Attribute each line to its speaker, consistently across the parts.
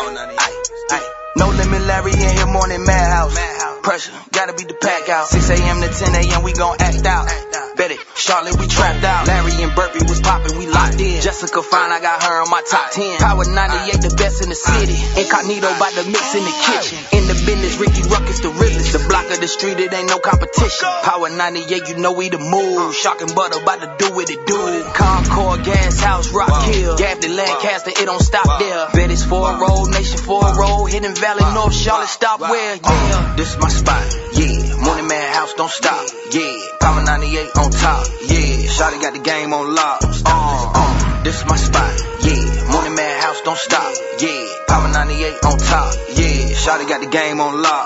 Speaker 1: No limit Larry in here, morning madhouse. Pressure, gotta beat the pack out. 6 a.m. to 10 a.m. we gon' act out. Bet it, Charlotte, we trapped out. Larry and Burpee was poppin', we locked in. Jessica Fine, I got her on my top 10. Power 98, the best in the city. Incognito by the mix in the kitchen. In the business, Ricky Ruckus, the realest. The block of the street, it ain't no competition. Power 98, you know we the move. Shock and butter, about to do what it do. Concord, Gas House, Rock Hill. Gab the Lancaster, it don't stop there. Bet it's 4-roll, Nation 4-roll. Hidden Valley, North Charlotte, stop where? Yeah, this my spot. Yeah, Morning Madhouse, don't stop. Yeah, Power 98 on top. Yeah, Shawty got the game on lock. This my spot. Yeah, Morning Madhouse, don't stop. Yeah, Power 98 on top. Yeah, Shawty got the game on lock.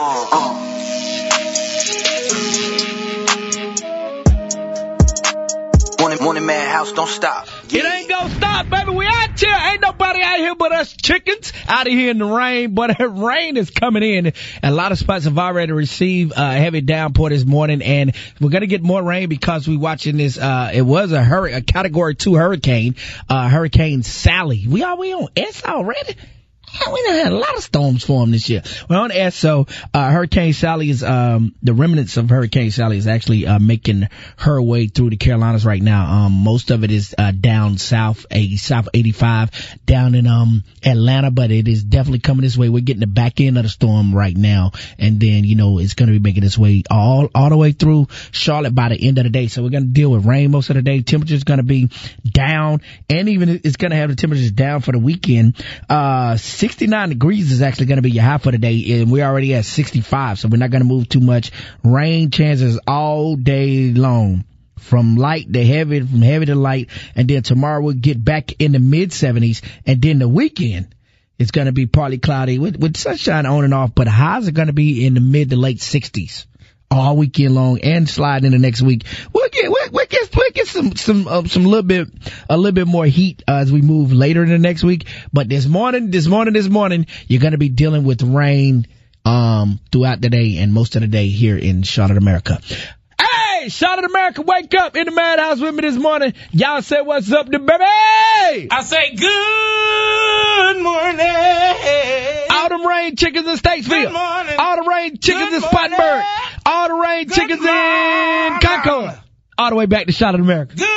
Speaker 1: Morning Madhouse, don't stop.
Speaker 2: It ain't gonna stop, baby. We out here. Ain't nobody out here but us chickens out of here in the rain. But the rain is coming in. A lot of spots have already received a heavy downpour this morning, and we're gonna get more rain because we watching this. It was a Category 2 hurricane, Hurricane Sally. We on S already. We done had a lot of storms form this year. We're on S, so Hurricane Sally is the remnants of Hurricane Sally is actually making her way through the Carolinas right now. Most of it is down south 85 down in Atlanta, but it is definitely coming this way. We're getting the back end of the storm right now, and then it's going to be making its way all the way through Charlotte by the end of the day. So we're going to deal with rain most of the day. Temperature's going to be down, and even it's going to have the temperatures down for the weekend. 69 degrees is actually going to be your high for the day, and we're already at 65, so we're not going to move too much. Rain chances all day long, from light to heavy, from heavy to light, and then tomorrow we'll get back in the mid-70s, and then the weekend it's going to be partly cloudy with sunshine on and off, but highs are going to be in the mid to late 60s all weekend long, and slide into next week. We'll get some a little bit more heat as we move later in the next week. But this morning, you're going to be dealing with rain throughout the day and most of the day here in Charlotte, America. Hey, Charlotte, America, wake up in the Madhouse with me this morning. Y'all say what's up to baby?
Speaker 3: I say good morning.
Speaker 2: All them rain chickens in Statesville.
Speaker 3: Good morning.
Speaker 2: All the rain chickens in Spartanburg. All the rain chickens in Concord. All the way back to Charlotte, America.
Speaker 3: Good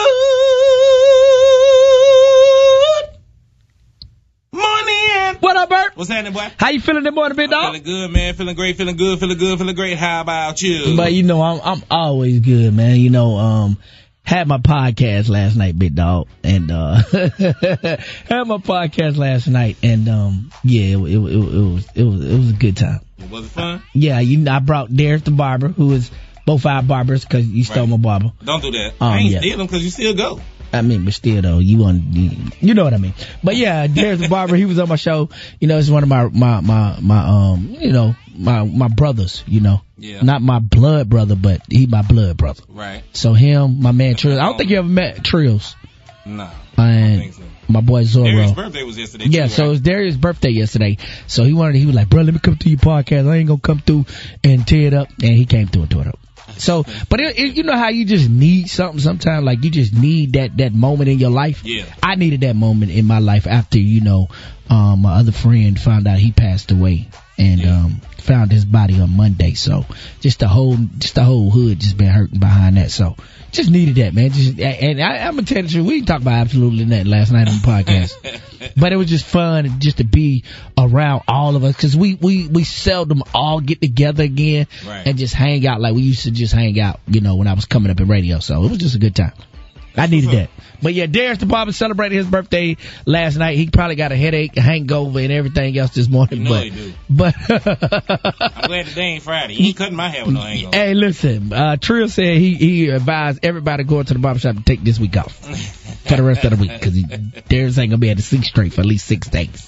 Speaker 3: morning.
Speaker 2: What up, Bert?
Speaker 3: What's happening, boy?
Speaker 2: How you feeling this morning, big dog?
Speaker 3: Feeling good, man. Feeling great. Feeling great. How about you?
Speaker 2: But I'm always good, man. Had my podcast last night, big dog, and had my podcast last night, and it was a good time.
Speaker 3: Was it fun?
Speaker 2: Yeah, I brought Derek the barber, who is both our barbers, because you stole my barber.
Speaker 3: Don't do that. I ain't steal them because you still go.
Speaker 2: I mean, but still though, you know what I mean. But yeah, Derek the barber, he was on my show. It's one of my brothers.
Speaker 3: Yeah.
Speaker 2: Not my blood brother, but he my blood brother.
Speaker 3: Right.
Speaker 2: So him, my man Trills. I don't think you ever met Trills.
Speaker 3: No.
Speaker 2: And
Speaker 3: I don't think so.
Speaker 2: My boy Zorro.
Speaker 3: Darius' birthday was yesterday.
Speaker 2: Yeah,
Speaker 3: too,
Speaker 2: so
Speaker 3: right?
Speaker 2: it was Darius' birthday yesterday. So he was like, bro, let me come to your podcast. I ain't gonna come through and tear it up. And he came through and tore it up. So, but you know how you just need something sometimes, like you just need that moment in your life.
Speaker 3: Yeah.
Speaker 2: I needed that moment in my life after, my other friend found out he passed away and, found his body on Monday. So just the whole hood just been hurting behind that. So just needed that, man. And I'm gonna tell you the truth. We didn't talk about absolutely nothing last night on the podcast, but it was just fun just to be around all of us, because we seldom all get together again,
Speaker 3: right,
Speaker 2: and just hang out like we used to just hang out, when I was coming up in radio. So it was just a good time. I needed that. But yeah, Darius the barber celebrated his birthday last night. He probably got a headache, a hangover, and everything else this morning.
Speaker 3: He do.
Speaker 2: But
Speaker 3: I'm glad today ain't Friday. He ain't cutting my hair with no hangover.
Speaker 2: Hey, listen, Trill said he advised everybody going to the barbershop to take this week off for the rest of the week, because Darius ain't gonna be able to see straight for at least 6 days.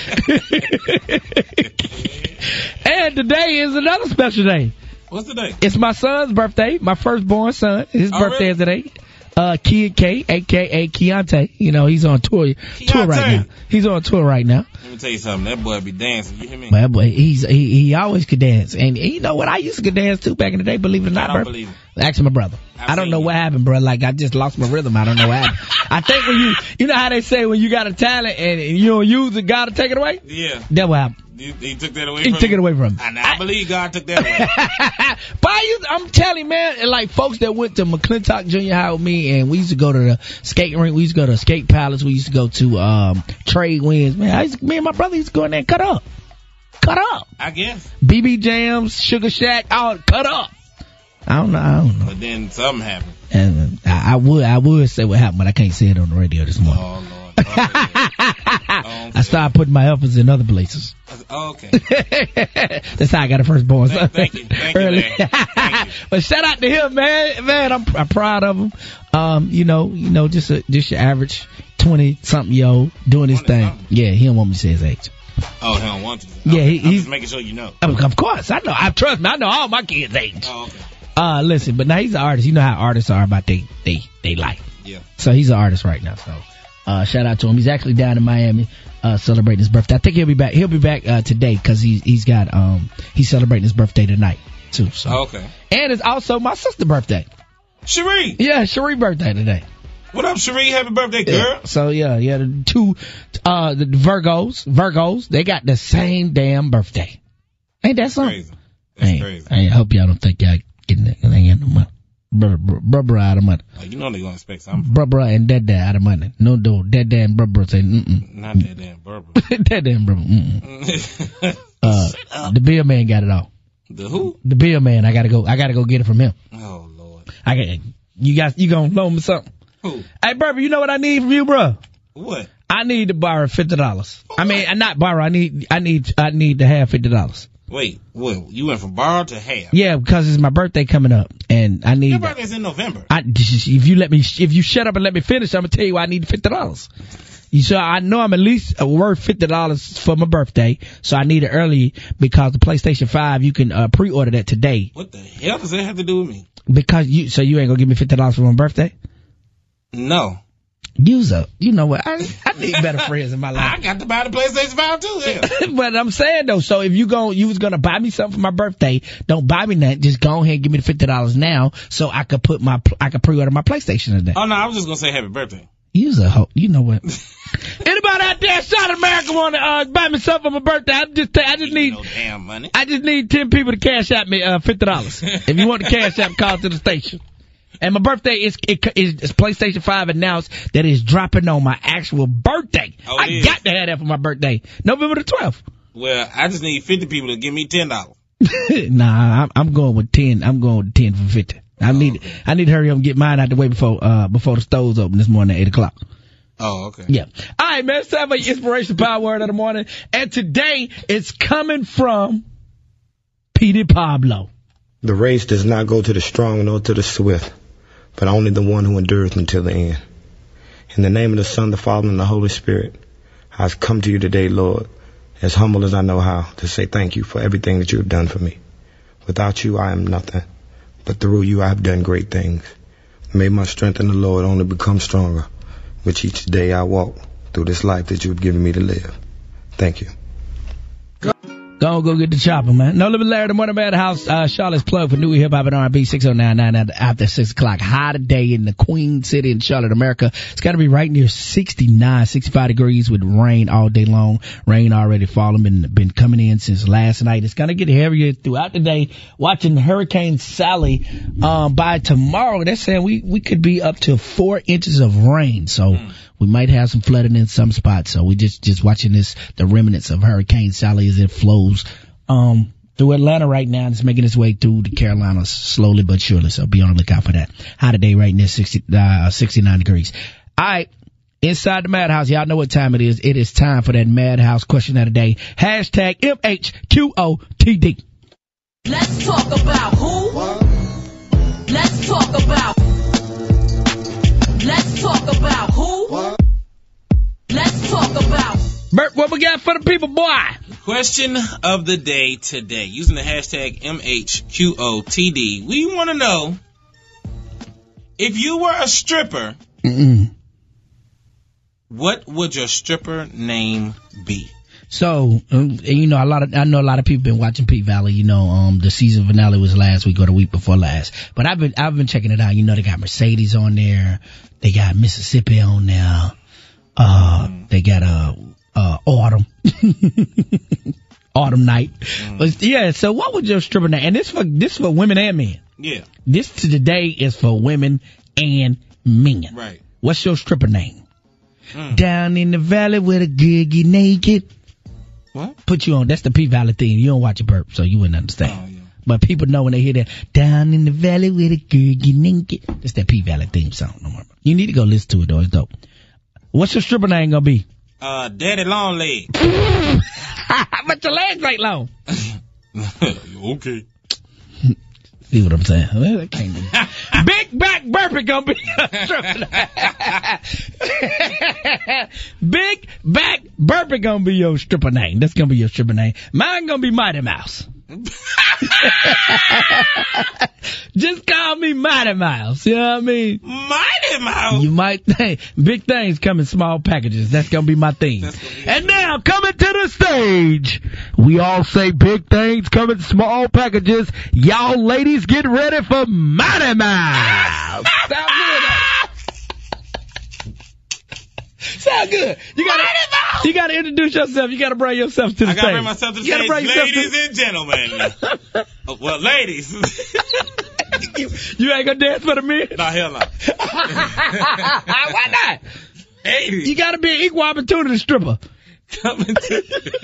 Speaker 2: And today is another special day.
Speaker 3: What's the day?
Speaker 2: It's my son's birthday, my firstborn son. His birthday is today. Kid K, a.k.a. Keontae. He's on tour right now. He's on tour right now.
Speaker 3: Let me tell you something. That boy be dancing. You hear me?
Speaker 2: That boy, he always could dance. And you know what? I used to could dance too back in the day, believe it or not,
Speaker 3: I don't believe it.
Speaker 2: Actually, my brother. I don't know what happened, bro. Like, I just lost my rhythm. I don't know what happened. I think when you know how they say when you got a talent and you don't use it, God will take it away?
Speaker 3: Yeah.
Speaker 2: That what happened.
Speaker 3: He took that away
Speaker 2: He
Speaker 3: from
Speaker 2: took
Speaker 3: you?
Speaker 2: it away from him.
Speaker 3: And I believe God took that away.
Speaker 2: But I'm telling you, man, like folks that went to McClintock Junior High with me, and we used to go to the skating rink, we used to go to Skate Palace, we used to go to Trade Winds. Man, me and my brother used to go in there and cut up.
Speaker 3: I guess.
Speaker 2: BB Jams, Sugar Shack, all cut up. I don't know.
Speaker 3: But then something happened.
Speaker 2: And I would say what happened, but I can't say it on the radio this morning.
Speaker 3: Oh, Lord.
Speaker 2: I started putting my efforts in other places.
Speaker 3: Okay.
Speaker 2: That's how I got a firstborn.
Speaker 3: Thank you. Larry. Thank you.
Speaker 2: But shout out to him, man. I'm proud of him. Just your average 20-something-year-old doing his thing. Yeah, he don't want me to say his age.
Speaker 3: Oh, he don't want to.
Speaker 2: Yeah,
Speaker 3: I'm
Speaker 2: he's
Speaker 3: just making sure you know.
Speaker 2: Of course, I know. Trust me, I know all my kids' age.
Speaker 3: Oh, okay.
Speaker 2: Listen, but now he's an artist. You know how artists are about they life.
Speaker 3: Yeah.
Speaker 2: So he's an artist right now. So shout out to him. He's actually down in Miami celebrating his birthday. I think he'll be back. He'll be back today because he's celebrating his birthday tonight too. So
Speaker 3: okay.
Speaker 2: And it's also my sister's birthday.
Speaker 3: Cherie.
Speaker 2: Yeah, Cherie birthday today.
Speaker 3: What up, Cherie? Happy birthday, girl.
Speaker 2: Yeah. So yeah, the two the Virgos, they got the same damn birthday. Ain't that something?
Speaker 3: Crazy. That's crazy.
Speaker 2: I hope y'all don't think y'all getting that. They ain't no money. Brother out of money.
Speaker 3: You know they gonna expect something.
Speaker 2: Brother and Dad out of money. No, Dad and brother say
Speaker 3: Not that damn brother.
Speaker 2: Dad and brother. The Bill man got it all.
Speaker 3: The who?
Speaker 2: The Bill man. I gotta go get it from him.
Speaker 3: Oh Lord.
Speaker 2: You gonna loan me something?
Speaker 3: Who?
Speaker 2: Hey, Burby, you know what I need from you, bro?
Speaker 3: What?
Speaker 2: I need to borrow $50. I mean, not borrow. I need to have $50.
Speaker 3: Wait, what? You went from borrow to half?
Speaker 2: Yeah, because it's my birthday coming up, and I need.
Speaker 3: Your birthday's in November.
Speaker 2: If you shut up and let me finish, I'm gonna tell you why I need $50. So I know I'm at least worth $50 for my birthday, so I need it early because the PlayStation 5 you can pre-order that today.
Speaker 3: What the hell does that have to do with me?
Speaker 2: Because you ain't gonna give me $50 for my birthday?
Speaker 3: No.
Speaker 2: You know what? I need better friends in my life.
Speaker 3: I got to buy the PlayStation 5 too. Yeah.
Speaker 2: But I'm saying though, so if you was gonna buy me something for my birthday, don't buy me that. Just go ahead and give me the $50 now, so I could pre-order my PlayStation today.
Speaker 3: Oh no, I was just gonna say happy birthday.
Speaker 2: You know what? Anybody out there outside America want to buy me something for my birthday? I just need
Speaker 3: no damn money.
Speaker 2: I just need 10 people to cash out me $50. If you want to cash out, call to the station. And my birthday is PlayStation 5 announced that it's dropping on my actual birthday.
Speaker 3: Oh,
Speaker 2: I got to have that for my birthday, November the 12th.
Speaker 3: Well, I just need 50 people to give me $10.
Speaker 2: Nah, I'm going with 10. I'm going with 10 for 50. I need to hurry up and get mine out the way before the stores open this morning at 8 o'clock.
Speaker 3: Oh, okay.
Speaker 2: Yeah. All right, man. It's time for your inspiration power word of the morning. And today it's coming from Petey Pablo.
Speaker 4: The race does not go to the strong nor to the swift, but only the one who endures until the end. In the name of the Son, the Father, and the Holy Spirit, I come to you today, Lord, as humble as I know how, to say thank you for everything that you have done for me. Without you, I am nothing, but through you, I have done great things. May my strength in the Lord only become stronger, which each day I walk through this life that you have given me to live. Thank you.
Speaker 2: Go get the chopper, man. No Limit Larry, the Morning Madhouse, Charlotte's plug for new hip hop and R&B, 60999 after 6 o'clock. High today in the Queen City in Charlotte, America. It's got to be right near 65 degrees with rain all day long. Rain already falling, been coming in since last night. It's going to get heavier throughout the day. Watching Hurricane Sally, by tomorrow, they're saying we could be up to 4 inches of rain. So we might have some flooding in some spots. So we just watching the remnants of Hurricane Sally as it flows through Atlanta right now, and it's making its way through the Carolinas slowly but surely. So be on the lookout for that. High today right near 69 degrees. All right. Inside the Madhouse, y'all know what time it is. It is time for that Madhouse question of the day. Hashtag MHQOTD.
Speaker 5: Let's talk about who? What? Let's talk about who? What? Let's talk about
Speaker 2: Bert, what we got for the people, boy?
Speaker 3: Question of the day today. Using the hashtag MHQOTD, we want to know, if you were a stripper, what would your stripper name be?
Speaker 2: So, you know, I know a lot of people been watching P Valley. You know, the season finale was last week or the week before last. But I've been checking it out. You know, they got Mercedes on there. They got Mississippi on there. They got Autumn. Autumn Night. But yeah, so what was your stripper name? And this for women and men.
Speaker 3: Yeah.
Speaker 2: This today is for women and men.
Speaker 3: Right.
Speaker 2: What's your stripper name? Down in the valley where the good get naked.
Speaker 3: What?
Speaker 2: Put you on. That's the P Valley theme. You don't watch a burp, so you wouldn't understand.
Speaker 3: Oh, yeah.
Speaker 2: But people know when they hear that. Down in the valley where the good get naked. That's that P Valley theme song. No more. You need to go listen to it though. It's dope. What's your stripper name gonna be?
Speaker 3: Daddy Long Leg.
Speaker 2: But your legs ain't long.
Speaker 3: Okay.
Speaker 2: See what I'm saying? Well, that can't be. Big Back Burpee gonna be your stripper name. Big Back Burpee gonna be your stripper name. That's gonna be your stripper name. Mine gonna be Mighty Mouse. Just call me Mighty Mouse. You know what I mean?
Speaker 3: Mighty Mouse.
Speaker 2: You might think big things come in small packages. That's gonna be my theme. And now coming to the stage, we all say big things come in small packages. Y'all ladies get ready for Mighty Mouse. Sound good. Sound good. You gotta introduce yourself. You gotta bring yourself to the stage.
Speaker 3: I gotta bring myself to the stage. Ladies and gentlemen. Well, ladies.
Speaker 2: You ain't gonna dance for the men?
Speaker 3: No, hell no.
Speaker 2: Why not?
Speaker 3: Hey.
Speaker 2: You gotta be an equal opportunity stripper.
Speaker 3: Coming to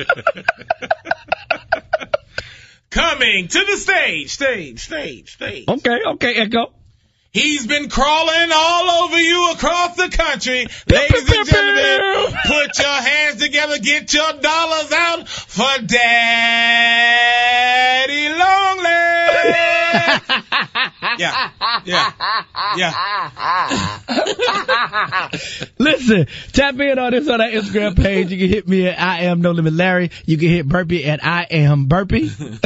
Speaker 3: the stage.
Speaker 2: Okay, Echo.
Speaker 3: He's been crawling all over you across the country. Ladies and gentlemen, put your hands together, get your dollars out for Daddy Longlegs. Yeah.
Speaker 2: Listen, tap in on this on our Instagram page. You can hit me at I am No Limit Larry. You can hit Burpee at I am Burpee.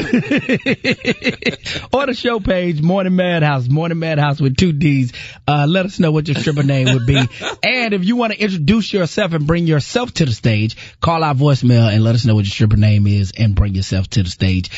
Speaker 2: Or the show page, Morning Madhouse with 2 D's. Let us know what your stripper name would be. And if you want to introduce yourself and bring yourself to the stage, call our voicemail and let us know what your stripper name is and bring yourself to the stage.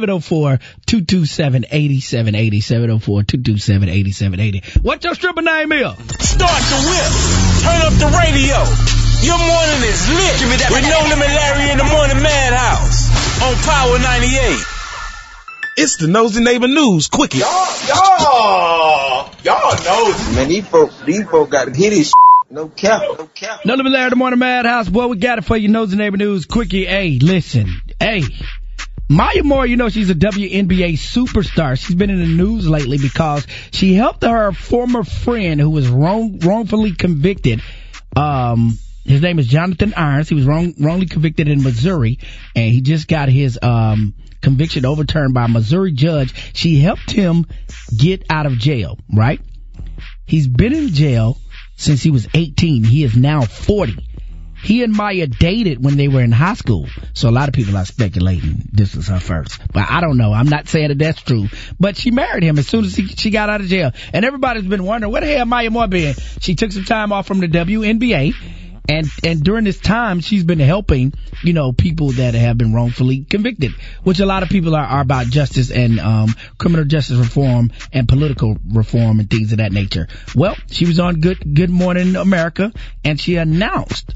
Speaker 2: 704-227-8780. 704-227-8780. What your stripper name is?
Speaker 6: Start the whip. Turn up the radio. Your morning is lit. Give me that with No Limit Larry in the Morning Madhouse on Power 98.
Speaker 7: It's the Nosy Neighbor News Quickie.
Speaker 6: Y'all nosy. Man, these folk got to get his No cap.
Speaker 2: No Limit Larry, the Morning Madhouse. Boy, we got it for you, Nosy Neighbor News Quickie. Hey, listen. Hey. Maya Moore, you know, she's a WNBA superstar. She's been in the news lately because she helped her former friend who was wrongfully convicted. His name is Jonathan Irons. He was wrongly convicted in Missouri, and he just got his conviction overturned by a Missouri judge. She helped him get out of jail, right? He's been in jail since he was 18. He is now 40. He and Maya dated when they were in high school. So a lot of people are speculating this was her first. But I don't know. I'm not saying that that's true. But she married him as soon as she got out of jail. And everybody's been wondering, where the hell Maya Moore been? She took some time off from the WNBA. And during this time, she's been helping, you know, people that have been wrongfully convicted, which a lot of people are about justice and criminal justice reform and political reform and things of that nature. Well, she was on Good Morning America, and she announced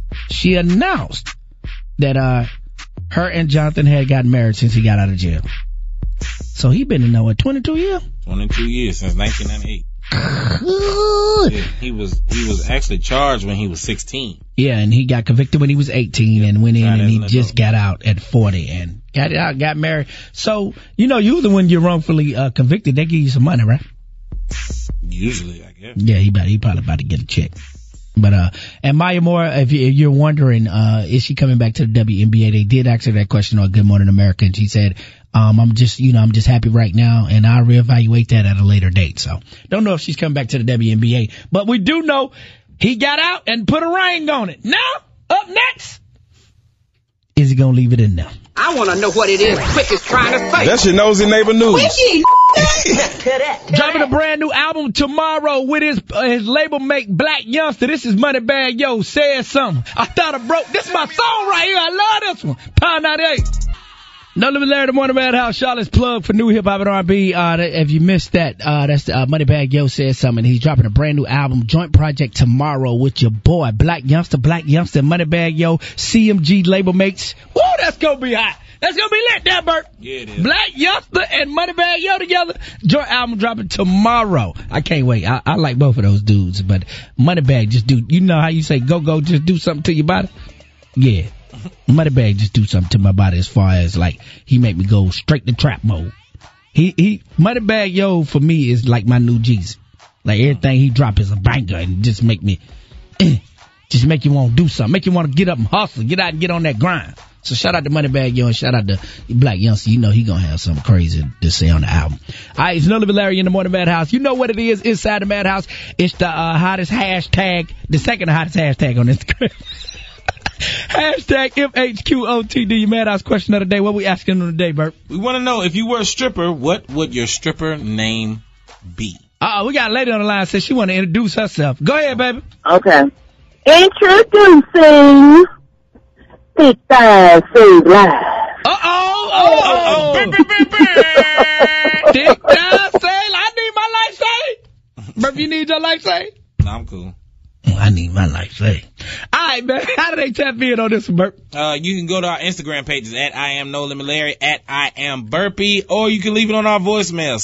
Speaker 2: that her and Jonathan had gotten married since he got out of jail. So he been in there, what, 22 years?
Speaker 3: 22 years since 1998. Yeah, he was actually charged when he was 16.
Speaker 2: Yeah, and he got convicted when he was 18 and went in and he just got out at 40 and got married. So, you know, usually when you're wrongfully convicted, they give you some money, right?
Speaker 3: Usually, I guess.
Speaker 2: Yeah, he probably about to get a check. But, and Maya Moore, if you're wondering, is she coming back to the WNBA? They did ask her that question on Good Morning America, and she said, I'm just happy right now, and I'll reevaluate that at a later date. So, don't know if she's coming back to the WNBA, but we do know he got out and put a ring on it. Now, up next, is he gonna leave it in there?
Speaker 8: I want to know what it is Quick is trying to say.
Speaker 7: That's your Nosy Neighbor News.
Speaker 8: Quickie,
Speaker 2: Dropping a brand new album tomorrow with his label mate Black Youngster. This is Moneybagg Yo said something. I thought I broke. This is my song right here. I love this one. Power 98. No Limit Larry, the Morning Madhouse, Charlotte's plug for new hip hop and R&B. If you missed that, that's Moneybagg Yo said something. He's dropping a brand new album, joint project tomorrow with your boy Black Youngster, Moneybagg Yo, CMG label mates. Woo, that's gonna be hot. That's gonna be lit, that Bert.
Speaker 3: Yeah, it is.
Speaker 2: Black Youngster and Moneybagg Yo together. Joint album dropping tomorrow. I can't wait. I like both of those dudes, but Moneybagg just do. You know how you say go, just do something to your body? Yeah. Moneybagg just do something to my body as far as like he make me go straight to trap mode. He Moneybagg Yo for me is like my new Jesus. Like everything he drop is a banger and just make me just make you want to do something, make you want to get up and hustle, get out and get on that grind. So shout out to Moneybagg Yo and shout out to Black Youngster. You know he gonna have something crazy to say on the album. All right, it's No Limit Larry in the Morning Madhouse. You know what it is inside the Madhouse. It's the hottest hashtag, the second hottest hashtag on Instagram. Hashtag MHQOTD, Madhouse question of the day. What we asking on the day, Bert?
Speaker 3: We want to know, if you were a stripper, what would your stripper name be?
Speaker 2: We got a lady on the line says she want to introduce herself. Go ahead, baby.
Speaker 8: Okay. Introducing Thick Thighs Save Lives.
Speaker 2: Thick Thighs Save. I need my life saved. Bert, you need your life saved?
Speaker 3: No, I'm cool.
Speaker 2: I need my life saved. All right, man. How do they tap in on this one, Bert?
Speaker 3: You can go to our Instagram pages at I Am No Limit Larry, at I Am Burpee, or you can leave it on our voicemail,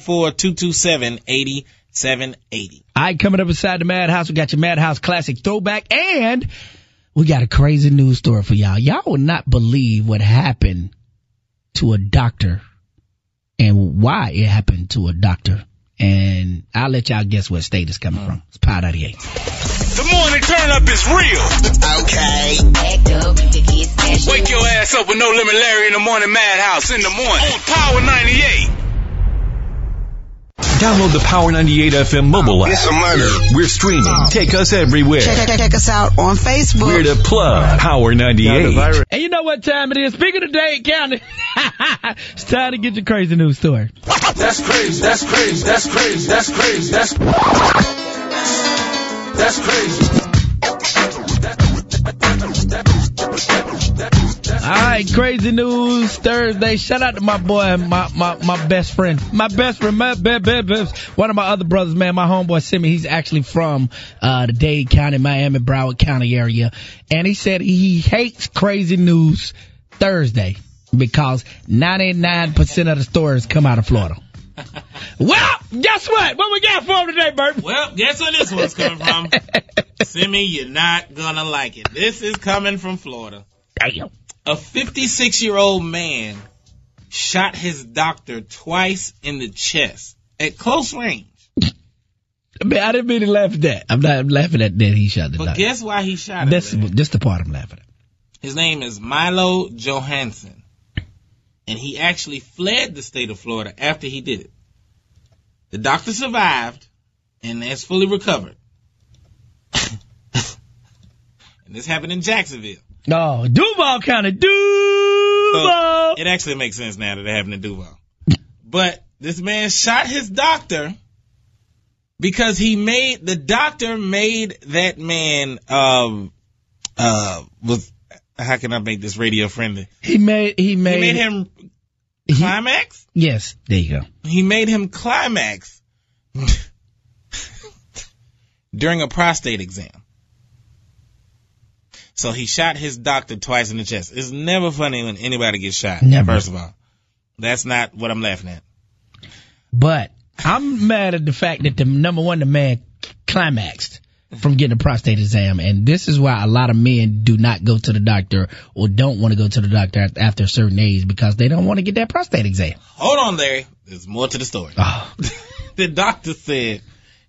Speaker 3: 704-227-8780.
Speaker 2: All right, coming up inside the Madhouse, we got your Madhouse Classic Throwback, and we got a crazy news story for y'all. Y'all will not believe what happened to a doctor and why it happened to a doctor. And I'll let y'all guess what state it's coming from. It's Power 98.
Speaker 6: The morning turn up is real.
Speaker 1: Okay.
Speaker 6: Wake your ass up with No Limit Larry in the Morning Madhouse in the morning on Power 98.
Speaker 9: Download the Power 98 FM mobile app.
Speaker 1: It's a murder.
Speaker 9: We're streaming. Take us everywhere.
Speaker 1: Check us out on Facebook.
Speaker 9: We're the plug. Power 98.
Speaker 2: And you know what time it is? Speaking of Dade County, it's time to get your crazy news story.
Speaker 6: That's crazy. That's crazy. That's crazy. That's crazy. That's crazy.
Speaker 2: All right, crazy news Thursday. Shout out to my boy, my best friend. One of my other brothers, man, my homeboy Simi. He's actually from the Dade County, Miami, Broward County area. And he said he hates crazy news Thursday because 99% of the stories come out of Florida. Well, guess what? What we got for him today, Bert?
Speaker 3: Well, guess where this one's coming from? Simi, you're not gonna like it. This is coming from Florida.
Speaker 2: Damn.
Speaker 3: A 56-year-old man shot his doctor twice in the chest at close range.
Speaker 2: Man, I didn't mean to laugh at that. I'm not laughing at that he shot the doctor.
Speaker 3: But guess why he shot him?
Speaker 2: That's the part I'm laughing at.
Speaker 3: His name is Milo Johansson. And he actually fled the state of Florida after he did it. The doctor survived and has fully recovered. And this happened in Jacksonville.
Speaker 2: Oh, Duval County, Duval.
Speaker 3: So it actually makes sense now that it happened in Duval. But this man shot his doctor because the doctor made that man, how can I make this radio friendly? He made him climax?
Speaker 2: Yes, there you go.
Speaker 3: He made him climax during a prostate exam. So he shot his doctor twice in the chest. It's never funny when anybody gets shot.
Speaker 2: Never.
Speaker 3: First of all, that's not what I'm laughing at.
Speaker 2: But I'm mad at the fact that the man climaxed from getting a prostate exam. And this is why a lot of men do not go to the doctor or don't want to go to the doctor after a certain age because they don't want to get that prostate exam.
Speaker 3: Hold on, Larry. There's more to the story.
Speaker 2: Oh.
Speaker 3: The doctor said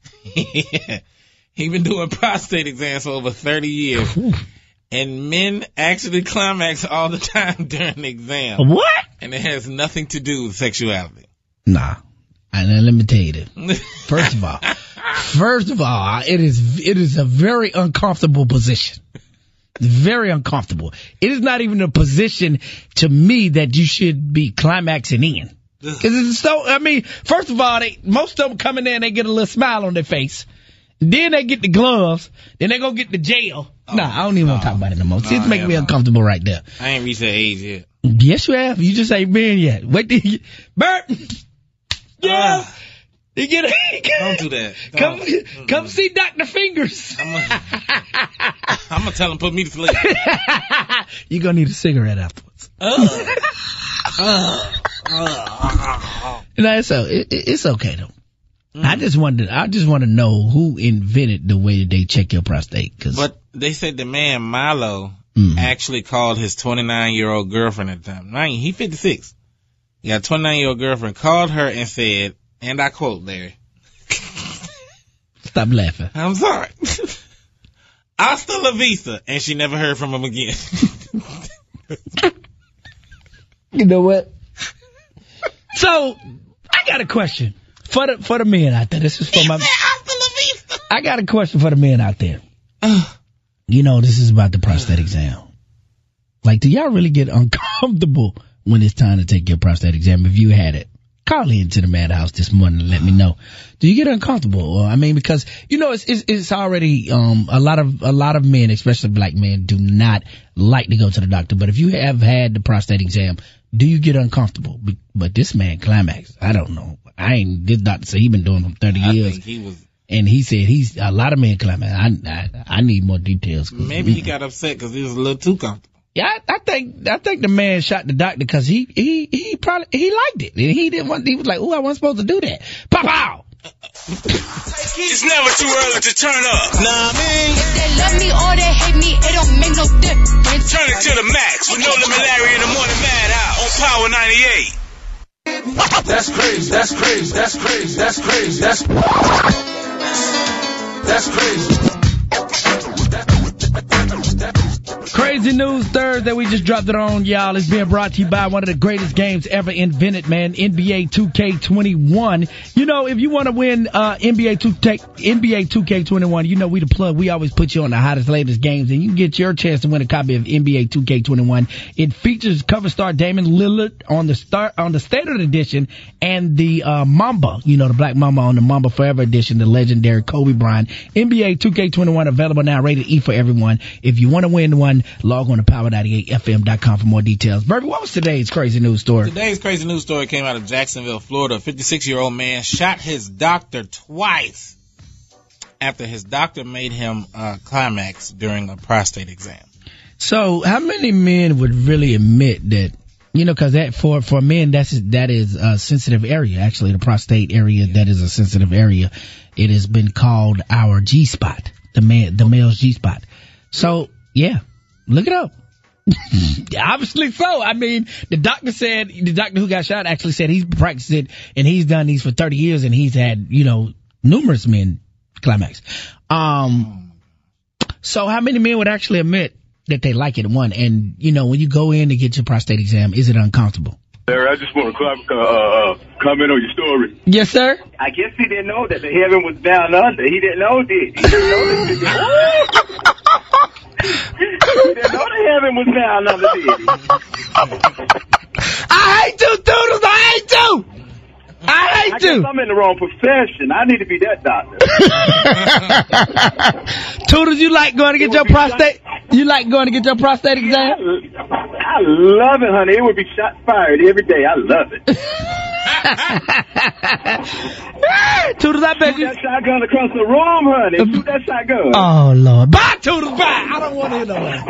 Speaker 3: he been doing prostate exams for over 30 years. And men actually climax all the time during the exam.
Speaker 2: What?
Speaker 3: And it has nothing to do with sexuality.
Speaker 2: Nah. And let me tell you this. First of all, it is a very uncomfortable position. Very uncomfortable. It is not even a position to me that you should be climaxing in. Cause it's so, I mean, first of all, most of them come in there and they get a little smile on their face. Then they get the gloves. Then they go get the gel. I don't even want to talk about it no more. It's making me uncomfortable right there.
Speaker 3: I ain't reached that age yet.
Speaker 2: Yes, you have. You just ain't been yet. Wait till you Bert. Yeah. You get
Speaker 3: don't do that.
Speaker 2: Come see Dr. Fingers.
Speaker 3: I'm gonna tell him put me to sleep.
Speaker 2: You're gonna need a cigarette afterwards. So it's okay though. I just want to know who invented the way that they check your prostate. But
Speaker 3: they said the man Milo actually called his 29-year-old girlfriend at the time. He 56. He got a 29-year-old girlfriend, called her and said, and I quote, Larry.
Speaker 2: Stop laughing.
Speaker 3: I'm sorry. Hasta la vista. And she never heard from him again.
Speaker 2: You know what? So, I got a question for the men out there. This is for my... I got a question for the men out there. You know, this is about the prostate exam. Like, do y'all really get uncomfortable when it's time to take your prostate exam? If you had it, call in to the Madhouse this morning and let me know. Do you get uncomfortable? Or, I mean, because, you know, it's already, a lot of men, especially black men, do not like to go to the doctor. But if you have had the prostate exam, do you get uncomfortable? But this man, Climax, I don't know. This doctor said he been doing it for 30 years.
Speaker 3: I think he was.
Speaker 2: And he said a lot of men Climax. I need more details.
Speaker 3: Maybe he got upset because he was a little too comfortable.
Speaker 2: Yeah, I think the man shot the doctor because he liked it. And he was like, I wasn't supposed to do that. Pow pow!
Speaker 6: It's never too early to turn up. Nah, I mean.
Speaker 5: If they love me or they hate me, it don't make no difference.
Speaker 6: Turn it to the max with No Limit Larry in the Morning Madhouse on Power 98.
Speaker 10: That's crazy. That's crazy. That's crazy. That's crazy. That's crazy.
Speaker 2: Crazy News Thursday, we just dropped it on y'all. It's being brought to you by one of the greatest games ever invented, man, NBA 2K21. You know, if you want to win NBA 2K21, you know we the plug. We always put you on the hottest, latest games, and you can get your chance to win a copy of NBA 2K21. It features cover star Damian Lillard on the Standard Edition and the Mamba, you know, the Black Mamba on the Mamba Forever Edition, the legendary Kobe Bryant. NBA 2K21 available now, rated E for everyone. If you want to win one, log on to power98fm.com for more details. Burby, what was today's crazy news story?
Speaker 3: Today's crazy news story came out of Jacksonville, Florida. A 56-year-old man shot his doctor twice after his doctor made him climax during a prostate exam.
Speaker 2: So how many men would really admit that, you know, because that for men, that is a sensitive area. Actually, the prostate area, that is a sensitive area. It has been called our G-spot, the male's G-spot. So, yeah, look it up. Obviously so. I mean, the doctor who got shot actually said he's practiced it and he's done these for 30 years and he's had, you know, numerous men climax. So how many men would actually admit that they like it? One, and, you know, when you go in to get your prostate exam, is it uncomfortable?
Speaker 11: Sir, I just want to comment on your story.
Speaker 2: Yes, sir.
Speaker 11: I guess he didn't know that the heaven was down under. He didn't know this. He didn't know this. He didn't know the heaven was down under, did he?
Speaker 2: I hate you, Toodles. I hate you. I
Speaker 11: guess I'm in the wrong profession. I need to be that doctor.
Speaker 2: Toodles, you like going to get your prostate? You like going to get your prostate exam?
Speaker 11: I love it, honey. It would be shot fired every day. I love it.
Speaker 2: Toodles, I bet you.
Speaker 11: Shoot that shotgun across the room, honey. Shoot that shotgun.
Speaker 2: Oh, Lord. Bye, Toodles. Bye. I don't want to hear no more.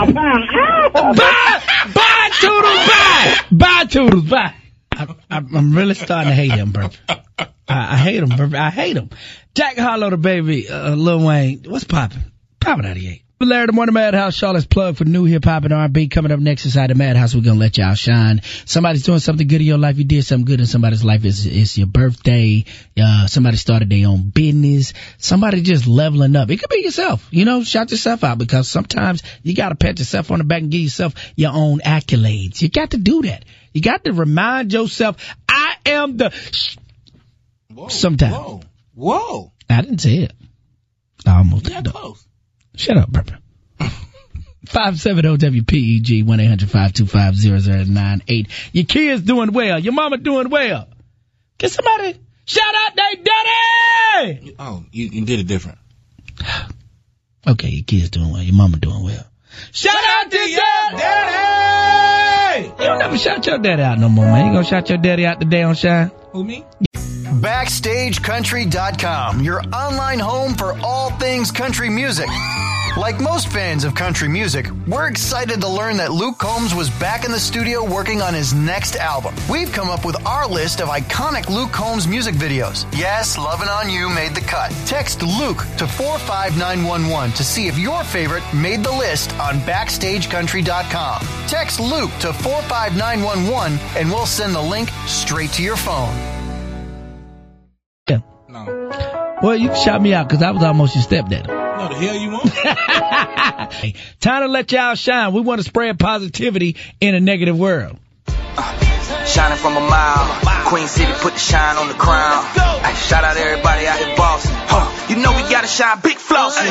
Speaker 2: Bye, Toodles. Bye. Bye, Toodles. Bye. I'm really starting to hate him, bro. I hate him, bro. I hate him. Jack Harlow, the baby, Lil Wayne. What's poppin'? Poppin' 98. Larry, the Morning Madhouse, Charlotte's plug for new hip hop and R&B. Coming up next inside the Madhouse, we're gonna let y'all shine. Somebody's doing something good in your life. You did something good in somebody's life. It's your birthday. Somebody started their own business. Somebody just leveling up. It could be yourself. You know, shout yourself out, because sometimes you gotta pat yourself on the back and give yourself your own accolades. You got to do that. You got to remind yourself, I am the...
Speaker 3: Whoa,
Speaker 2: sometimes.
Speaker 3: Whoa.
Speaker 2: I didn't say it. I almost did.
Speaker 3: Close.
Speaker 2: Shut up, Pepper. 570-WPEG, 1-800-525-0098. Your kids doing well. Your mama doing well. Get somebody shout out their daddy!
Speaker 3: Oh, you did it different.
Speaker 2: Okay, your kids doing well. Your mama doing well. Shout out to your daddy! You don't never shout your daddy out no more, man. You gonna shout your daddy out today on Shine?
Speaker 3: Who, me?
Speaker 12: BackstageCountry.com, your online home for all things country music. Like most fans of country music, we're excited to learn that Luke Combs was back in the studio working on his next album. We've come up with our list of iconic Luke Combs music videos. Yes, Lovin' On You made the cut. Text Luke to 45911 to see if your favorite made the list on BackstageCountry.com. Text Luke to 45911 and we'll send the link straight to your phone.
Speaker 2: Yeah.
Speaker 3: No.
Speaker 2: Well, you can shout me out because I was almost your stepdaddy.
Speaker 3: No, the hell you want?
Speaker 2: Hey, time to let y'all shine. We want to spread positivity in a negative world.
Speaker 1: Shining from a mile. Queen City put the shine on the crown. Hey, shout out everybody out here bossing. You know we gotta shine big flossing.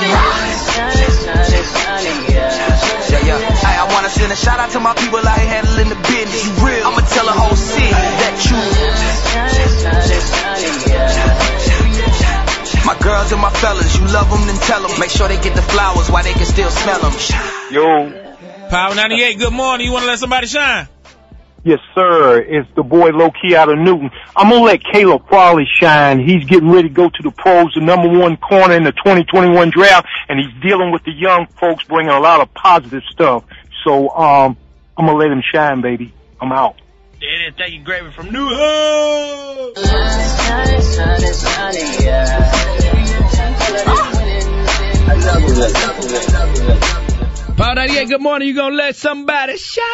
Speaker 1: Yeah. Hey, I wanna send a shout out to my people out here handling the business. You real? I'ma tell the whole city that you. My girls and my fellas, you love them, then tell them. Make sure they get the flowers while they can still smell them.
Speaker 11: Yo.
Speaker 3: Power 98, good morning. You want to let somebody shine?
Speaker 13: Yes, sir. It's the boy Low Key out of Newton. I'm going to let Caleb Farley shine. He's getting ready to go to the pros, the number one corner in the 2021 draft, and he's dealing with the young folks, bringing a lot of positive stuff. So I'm going to let him shine, baby. I'm out.
Speaker 2: It is taking gravy from New Hope. Power 98, good morning. You gonna let somebody shine?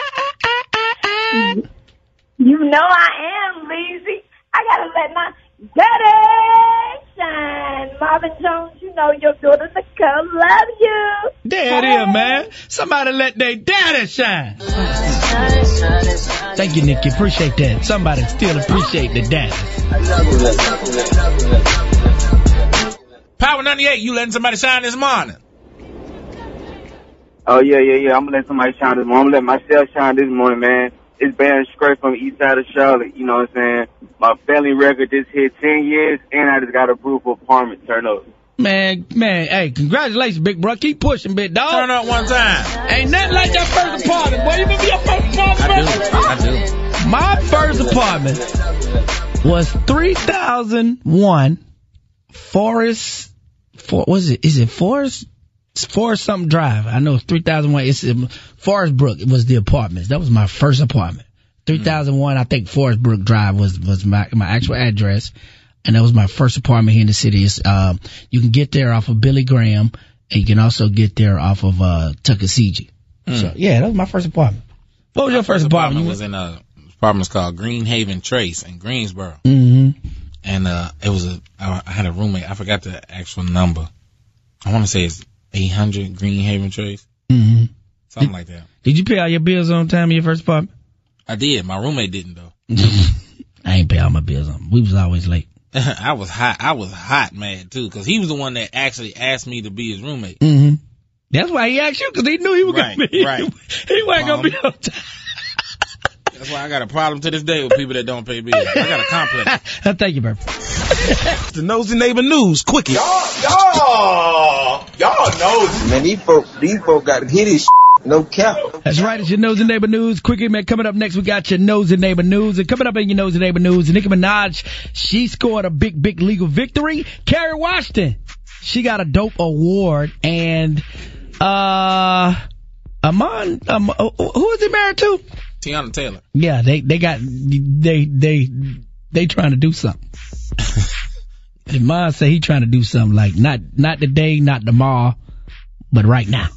Speaker 8: You know I am, Leezy. I gotta let my daddy shine. Marvin Jones, you know your daughter's a girl. Love you.
Speaker 2: There it is, man. Somebody let their daddy shine. Thank you, Nikki. Appreciate that. Somebody still appreciate the daddy.
Speaker 3: Power 98, you letting somebody shine this morning?
Speaker 11: Oh, yeah. I'm going to let somebody shine this morning. I'm going to let myself shine this morning, man. It's Baron Scrape from the east side of Charlotte. You know what I'm saying? My family record just hit 10 years, and I just got approved for apartment turn up.
Speaker 2: Man, hey, congratulations, big bro. Keep pushing, big dog.
Speaker 3: Turn up one time.
Speaker 2: Ain't nothing like that first apartment. Boy, you remember your first apartment?
Speaker 3: I do.
Speaker 2: My first apartment was 3001 Forest, is it Forest something Drive? I know it's 3001. It's Forest Brook. It was the apartments. That was my first apartment. 3001, I think Forest Brook Drive was my actual address. And that was my first apartment here in the city. It's, you can get there off of Billy Graham, and you can also get there off of Tuckasegee. So yeah, that was my first apartment. What was your first apartment?
Speaker 3: Was in a apartment called Greenhaven Trace in Greensboro.
Speaker 2: Mm-hmm.
Speaker 3: And it was I had a roommate. I forgot the actual number. I want to say it's 800 Greenhaven Trace.
Speaker 2: Mm-hmm.
Speaker 3: Something like that.
Speaker 2: Did you pay all your bills on time in your first apartment?
Speaker 3: I did. My roommate didn't though.
Speaker 2: I ain't pay all my bills on. We was always late.
Speaker 3: I was hot mad too, because he was the one that actually asked me to be his roommate.
Speaker 2: Mm-hmm. That's why he asked you, because he knew he was
Speaker 3: right,
Speaker 2: gonna be.
Speaker 3: Right.
Speaker 2: He wasn't gonna be on time.
Speaker 3: That's why I got a problem to this day with people that don't pay bills. I got a complex.
Speaker 2: Thank you, Burp.
Speaker 7: The Nosy Neighbor News, quickie.
Speaker 10: Y'all nosy. Man, these folk got to get this no cap.
Speaker 2: That's right. It's your Nosy Neighbor News. Quickie, man. Coming up next, we got your Nosy Neighbor News. And coming up in your Nosy Neighbor News, Nicki Minaj, she scored a big legal victory. Kerry Washington, she got a dope award. And, Amon, who is he married to?
Speaker 3: Tiana Taylor.
Speaker 2: Yeah, they trying to do something. And Amon say he trying to do something like not today, not tomorrow, but right now.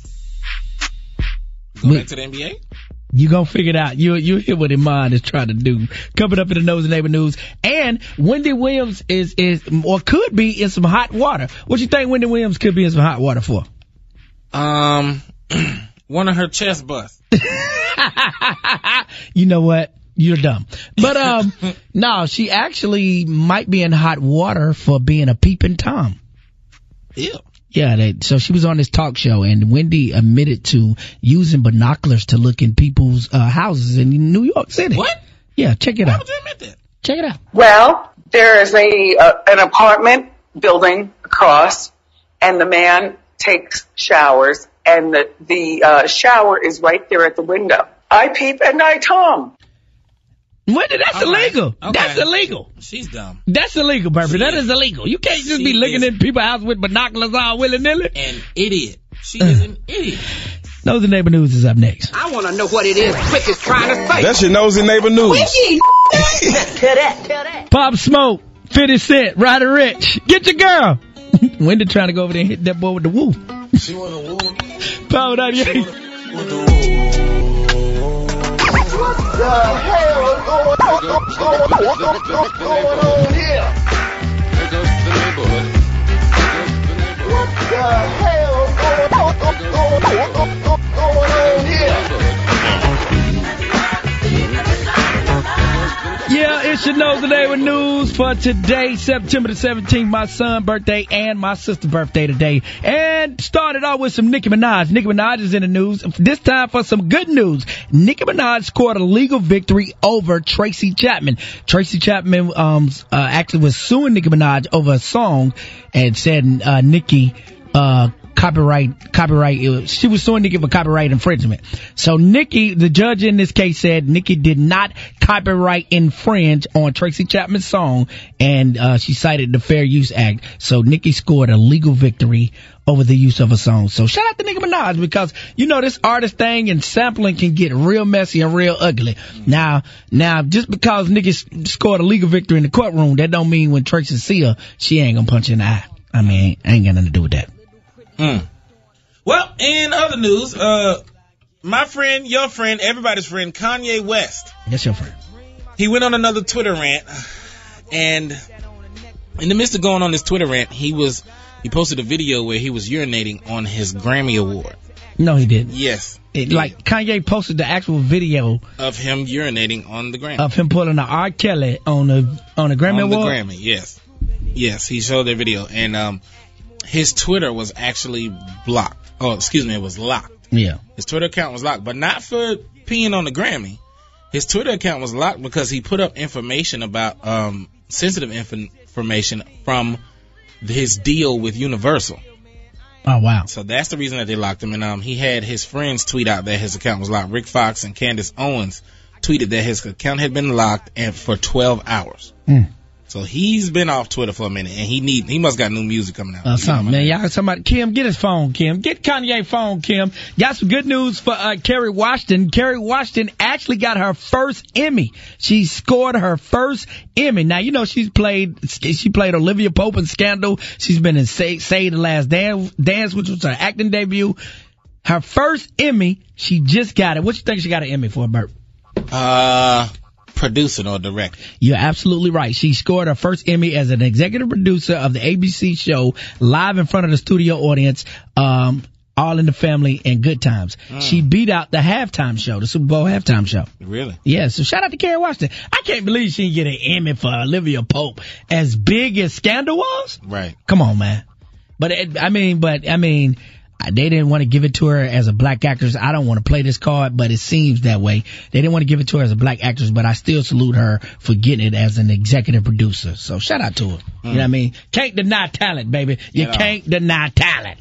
Speaker 3: Go back to the NBA?
Speaker 2: You gonna figure it out. You'll hear what Iman is trying to do. Coming up in the Nosy Neighbor News. And Wendy Williams is or could be in some hot water. What you think Wendy Williams could be in some hot water for?
Speaker 3: One of her chest busts.
Speaker 2: You know what? You're dumb. But no, she actually might be in hot water for being a peeping Tom.
Speaker 3: Ew.
Speaker 2: Yeah, so she was on this talk show, and Wendy admitted to using binoculars to look in people's houses in New York City.
Speaker 3: What?
Speaker 2: Yeah, check it
Speaker 3: Why
Speaker 2: out.
Speaker 3: would you admit that?
Speaker 2: Check it out.
Speaker 14: Well, there is an apartment building across, and the man takes showers, and the shower is right there at the window. I peep at night, Tom.
Speaker 2: Wendy, that's illegal.
Speaker 3: Okay.
Speaker 2: That's illegal.
Speaker 3: She's dumb.
Speaker 2: That's illegal, Burford. That is illegal. You can't just be looking in people's house with binoculars all willy-nilly.
Speaker 3: An idiot. She is an idiot.
Speaker 2: Nosy Neighbor News is up next.
Speaker 15: I want to know what it is Quick is trying to say.
Speaker 7: That's your Nosy Neighbor News.
Speaker 15: Tell that.
Speaker 2: Pop Smoke, 50 Cent, Ryder Rich. Get your girl. Wendy trying to go over there and hit that boy with the woo.
Speaker 6: She want to woo.
Speaker 2: Power 98.
Speaker 6: What the hell is going on here? There goes the neighborhood. What the hell is going on here?
Speaker 2: Yeah, it's your Nosy Neighbor News for today, September the 17th, my son's birthday and my sister's birthday today. And started off with some Nicki Minaj. Nicki Minaj is in the news. This time for some good news. Nicki Minaj scored a legal victory over Tracy Chapman. Tracy Chapman actually was suing Nicki Minaj over a song and said Nicki copyright. She was suing Nicki for copyright infringement. So Nicki, the judge in this case said Nicki did not copyright infringe on Tracy Chapman's song, and she cited the Fair Use Act. So Nicki scored a legal victory over the use of a song. So shout out to Nicki Minaj, because you know this artist thing and sampling can get real messy and real ugly. Now just because Nicki scored a legal victory in the courtroom, that don't mean when Tracy see her, she ain't gonna punch her in the eye. I mean, ain't got nothing to do with that.
Speaker 3: Well, in other news, my friend, your friend, everybody's friend, Kanye West.
Speaker 2: That's your friend.
Speaker 3: He went on another Twitter rant, and in the midst of going on this Twitter rant, he posted a video where he was urinating on his Grammy Award.
Speaker 2: No, he didn't.
Speaker 3: Yes.
Speaker 2: Like Kanye posted the actual video
Speaker 3: of him urinating on the Grammy.
Speaker 2: Of him pulling the R. Kelly on the Grammy Award.
Speaker 3: On the Grammy, yes. Yes, he showed that video, and his Twitter was actually blocked. Oh, excuse me, it was locked.
Speaker 2: Yeah.
Speaker 3: His Twitter account was locked, but not for peeing on the Grammy. His Twitter account was locked because he put up information about sensitive information from his deal with Universal.
Speaker 2: Oh, wow.
Speaker 3: So that's the reason that they locked him. And he had his friends tweet out that his account was locked. Rick Fox and Candace Owens tweeted that his account had been locked and for 12 hours. So he's been off Twitter for a minute, and he must got new music coming out.
Speaker 2: Something, man. Y'all, somebody, Kim, get his phone, Kim. Get Kanye's phone, Kim. Got some good news for Kerry Washington. Kerry Washington actually got her first Emmy. She scored her first Emmy. Now, you know, she played Olivia Pope in Scandal. She's been in Say the Last Dance, which was her acting debut. Her first Emmy, she just got it. What you think she got an Emmy for, Bert?
Speaker 3: Producing or directing.
Speaker 2: You're absolutely right. She scored her first Emmy as an executive producer of the ABC show Live in Front of the Studio Audience, All in the Family and Good Times. She beat out the halftime show, the Super Bowl halftime show.
Speaker 3: Really?
Speaker 2: Yeah, so shout out to Kerry Washington. I can't believe she didn't get an Emmy for Olivia Pope as big as Scandal was.
Speaker 3: Right.
Speaker 2: Come on, man. But I mean, they didn't want to give it to her as a black actress. I don't want to play this card, but it seems that way. They didn't want to give it to her as a black actress, but I still salute her for getting it as an executive producer. So shout out to her. You know what I mean? Can't deny talent, baby. You can't deny talent.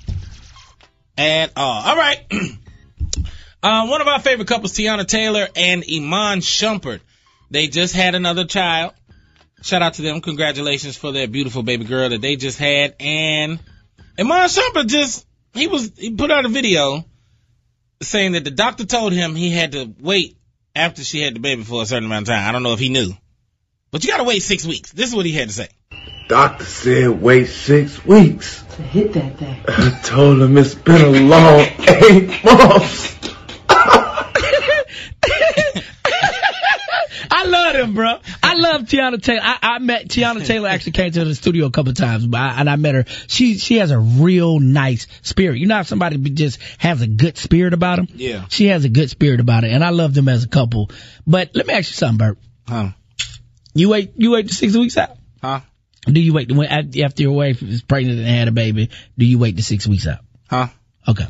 Speaker 3: And all right. One of our favorite couples, Tiana Taylor and Iman Shumpert. They just had another child. Shout out to them. Congratulations for their beautiful baby girl that they just had. And Iman Shumpert he put out a video saying that the doctor told him he had to wait after she had the baby for a certain amount of time. I don't know if he knew, but you gotta wait 6 weeks. This is what he had to say.
Speaker 10: Doctor said wait 6 weeks.
Speaker 15: To hit that thing.
Speaker 10: I told him it's been a long 8 months.
Speaker 2: I love him, bro. I love Tiana Taylor. I met Tiana Taylor. Actually came to the studio a couple of times, and I met her. She has a real nice spirit. You know how somebody just has a good spirit about them?
Speaker 3: Yeah.
Speaker 2: She has a good spirit about it, and I love them as a couple. But let me ask you something, Bert.
Speaker 3: Huh?
Speaker 2: You wait the 6 weeks out?
Speaker 3: Huh?
Speaker 2: Do you wait after your wife is pregnant and had a baby? Do you wait the 6 weeks out?
Speaker 3: Huh?
Speaker 2: Okay.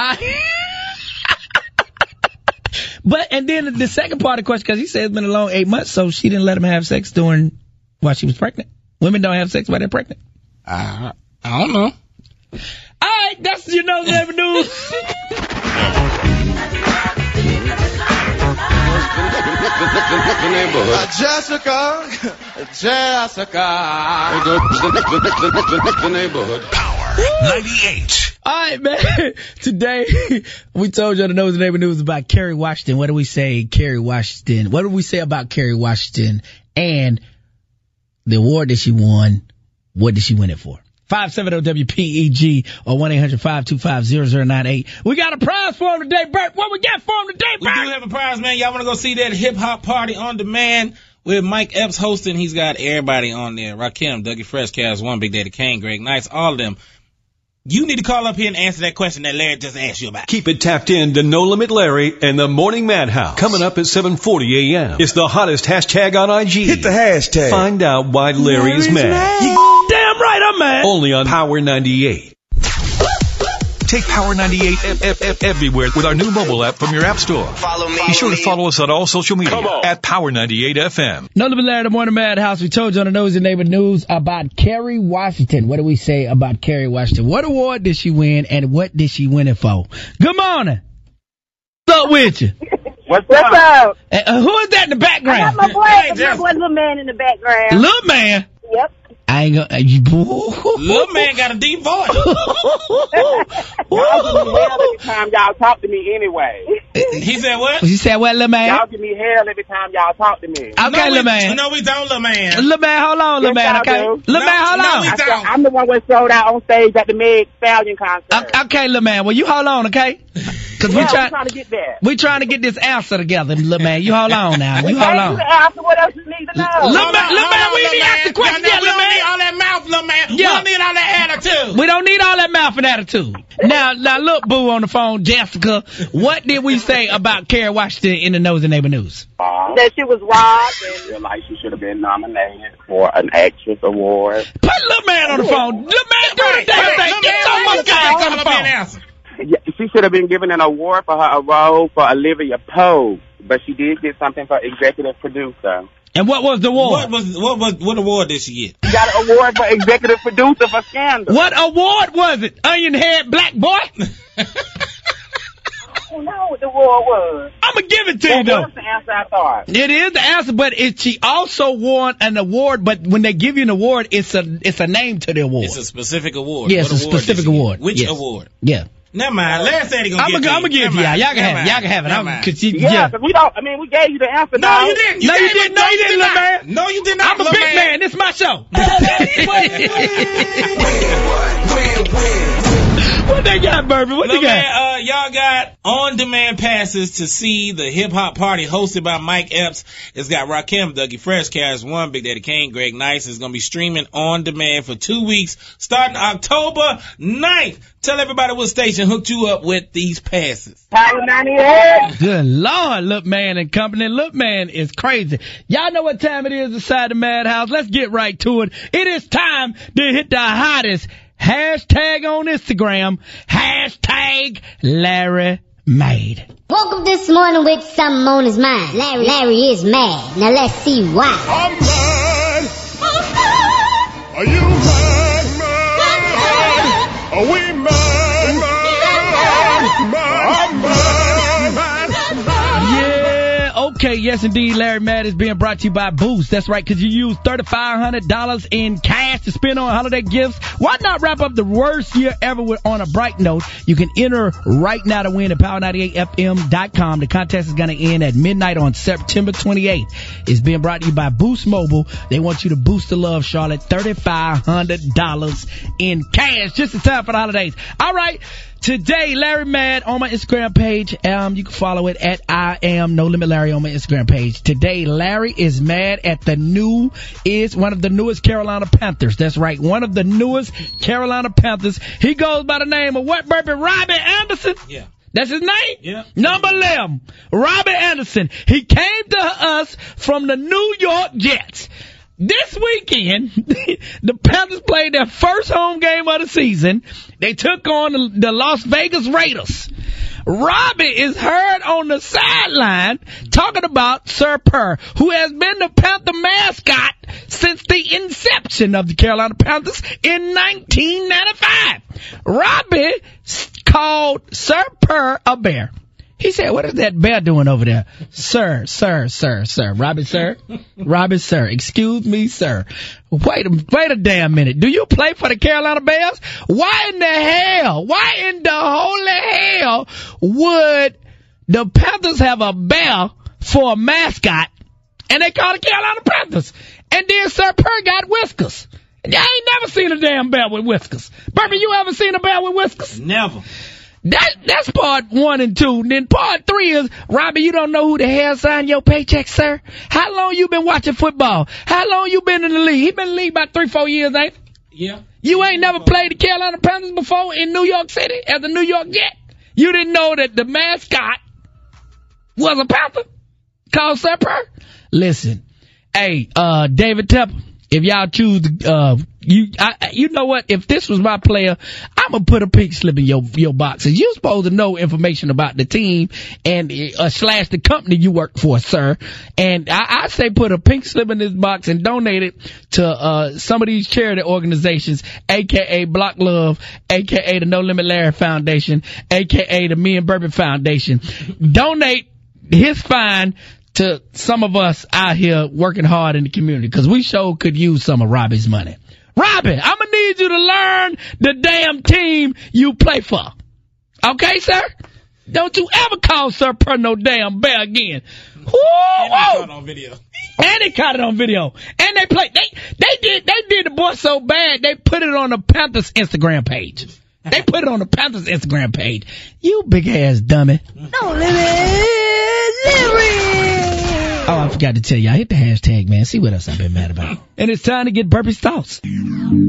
Speaker 2: And then the second part of the question, because he said it's been a long 8 months, so she didn't let him have sex while she was pregnant. Women don't have sex while they're pregnant.
Speaker 3: I don't know.
Speaker 2: All right, that's your Nose Never News.
Speaker 16: Jessica. The neighborhood.
Speaker 9: Power 98.
Speaker 2: All right, man. Today, we told you on the Nose Neighbor News about Kerry Washington. What do we say, Kerry Washington? What do we say about Kerry Washington and the award that she won? What did she win it for? 570-WPEG or 1-800-525-0098. We got a prize for him today, Bert. What we got for him today, Bert?
Speaker 3: We do have a prize, man. Y'all want to go see that Hip Hop Party on Demand with Mike Epps hosting? He's got everybody on there. Rakim, Dougie Fresh, Cavs One, Big Daddy Kane, Greg Nice, all of them. You need to call up here and answer that question that Larry just asked you about.
Speaker 9: Keep it tapped in to No Limit Larry and the Morning Madhouse. Coming up at 7:40 a.m. It's the hottest hashtag on IG.
Speaker 7: Hit the hashtag.
Speaker 9: Find out why Larry is mad.
Speaker 2: You damn right I'm mad.
Speaker 9: Only on Power 98. Take Power 98 everywhere with our new mobile app from your app store.
Speaker 10: Follow me.
Speaker 9: Be sure to follow us on all social media at Power 98 FM.
Speaker 2: No Limit Larry, the Morning Madhouse. We told you on the Nosy Neighbor News about Kerry Washington. What do we say about Kerry Washington? What award did she win, and what did she win it for? Good morning. What's up with you?
Speaker 8: What's up?
Speaker 2: Who is that in the background?
Speaker 8: I got my boy little man in the background.
Speaker 2: Little man?
Speaker 8: Yep.
Speaker 2: I ain't gonna.
Speaker 3: Little man got a deep voice.
Speaker 17: Y'all give me hell every time y'all talk to me anyway.
Speaker 3: He said what?
Speaker 2: You said what, little man?
Speaker 17: Y'all give me hell every time y'all talk to me.
Speaker 2: Okay, little man.
Speaker 3: No, we don't, little man.
Speaker 2: Little man, hold on, little man, okay? Little man, hold on.
Speaker 17: I'm the one that sold out on stage at the Meg Stallion concert.
Speaker 2: Okay, little man. Well, you hold on, okay? Cause
Speaker 17: we're trying to get there.
Speaker 2: We trying to get this answer together, little man. You hold on now. You hold on.
Speaker 17: What else you need to know?
Speaker 2: Little man, we need to ask the question.
Speaker 3: We don't need all that mouth, little man. We don't need all that attitude.
Speaker 2: We don't need all that mouth and attitude. Now look, boo on the phone, Jessica. What did we say about Kerry Washington in the Nosy Neighbor News?
Speaker 17: That she was robbed and feel like she should have been nominated for an actress award.
Speaker 2: Put little man on the phone. Little man, do the damn thing. Get someone guy on the phone.
Speaker 17: She should have been given an award for her role for Olivia Pope, but she did get something for executive producer.
Speaker 2: And what was the award?
Speaker 3: What award did she get?
Speaker 17: She got an award for executive producer for Scandal.
Speaker 2: What award was it? Onion head black boy?
Speaker 17: I don't know what the award was.
Speaker 2: I'm gonna give it to you though.
Speaker 17: That's the answer I thought.
Speaker 2: It is the answer, but she also won an award. But when they give you an award, it's a name to the award.
Speaker 3: It's a specific award.
Speaker 2: Yes, it's a specific award.
Speaker 3: Which award?
Speaker 2: Yeah.
Speaker 3: Never mind. Larry said he gonna give it to you.
Speaker 2: I'm gonna give it to y'all. Y'all can have it. Y'all can have it.
Speaker 17: Because we don't. I mean, we gave you the answer.
Speaker 3: No, you didn't.
Speaker 2: No, you didn't, little man.
Speaker 3: No, you did not.
Speaker 2: I'm a big man. This is my show. What they got, Burby? What they got?
Speaker 3: Y'all got on-demand passes to see the Hip Hop Party hosted by Mike Epps. It's got Rakim, Dougie Fresh, Cavs One, Big Daddy Kane, Greg Nice. It's going to be streaming on demand for 2 weeks, starting October 9th. Tell everybody what station hooked you up with these passes.
Speaker 17: Power 98.
Speaker 2: Good Lord, Look Man and Company. Look Man is crazy. Y'all know what time it is inside the Madhouse. Let's get right to it. It is time to hit the hottest hashtag on Instagram, hashtag Larry Made.
Speaker 18: Woke up this morning with something on his mind. Larry is mad. Now let's see why.
Speaker 16: I'm mad. Are you mad? Are we mad?
Speaker 2: Okay, yes indeed, Larry Mad is being brought to you by Boost. That's right, because you use $3,500 in cash to spend on holiday gifts. Why not wrap up the worst year ever on a bright note? You can enter right now to win at Power98FM.com. The contest is going to end at midnight on September 28th. It's being brought to you by Boost Mobile. They want you to boost the love, Charlotte. $3,500 in cash just in time for the holidays. All right. Today, Larry Mad on my Instagram page. You can follow it at I am No Limit Larry on my Instagram page. Today, Larry is mad at one of the newest Carolina Panthers. That's right, one of the newest Carolina Panthers. He goes by the name of what, Burby? Robbie Anderson?
Speaker 3: Yeah.
Speaker 2: That's his name?
Speaker 3: Yeah.
Speaker 2: Number 11, Robbie Anderson. He came to us from the New York Jets. this weekend, the Panthers played their first home game of the season. They took on the Las Vegas Raiders. Robbie is heard on the sideline talking about Sir Purr, who has been the Panther mascot since the inception of the Carolina Panthers in 1995. Robbie called Sir Purr a bear. He said, what is that bear doing over there? Sir. Robbie, sir. Excuse me, sir. Wait a damn minute. Do you play for the Carolina Bears? Why in the holy hell would the Panthers have a bear for a mascot and they call the Carolina Panthers? And then Sir Purr got whiskers. I ain't never seen a damn bear with whiskers. Burpee, you ever seen a bear with whiskers?
Speaker 3: Never.
Speaker 2: That's part 1 and 2. Then part 3 is, Robbie, you don't know who the hell signed your paycheck, sir? How long you been watching football? How long you been in the league? He been in the league about 3-4 years, ain't he?
Speaker 3: Yeah.
Speaker 2: You ain't never played the Carolina Panthers before in New York City as a New York Jet? You didn't know that the mascot was a Panther called Sir Purr? Listen, hey, David Tepper, if y'all choose, you know what? If this was my player, I'm gonna put a pink slip in your boxes. You're supposed to know information about the team and slash the company you work for, sir. And I say put a pink slip in this box and donate it to some of these charity organizations, aka Block Love, aka the No Limit Larry Foundation, aka the Me and Burpee Foundation. Donate his fine to some of us out here working hard in the community, because we sure could use some of Robbie's money. Robbie, I'm going to need you to learn the damn team you play for. Okay, sir? Don't you ever call Sir Purr no damn bear again.
Speaker 3: And they caught it on video.
Speaker 2: And they caught it on video. And they played. They did the boy so bad, they put it on the Panthers Instagram page. They put it on the Panthers Instagram page. You big ass dummy. No limit, Larry. Oh, I forgot to tell you. I hit the hashtag, man. See what else I've been mad about. And it's time to get Burpee's thoughts.
Speaker 6: Sometime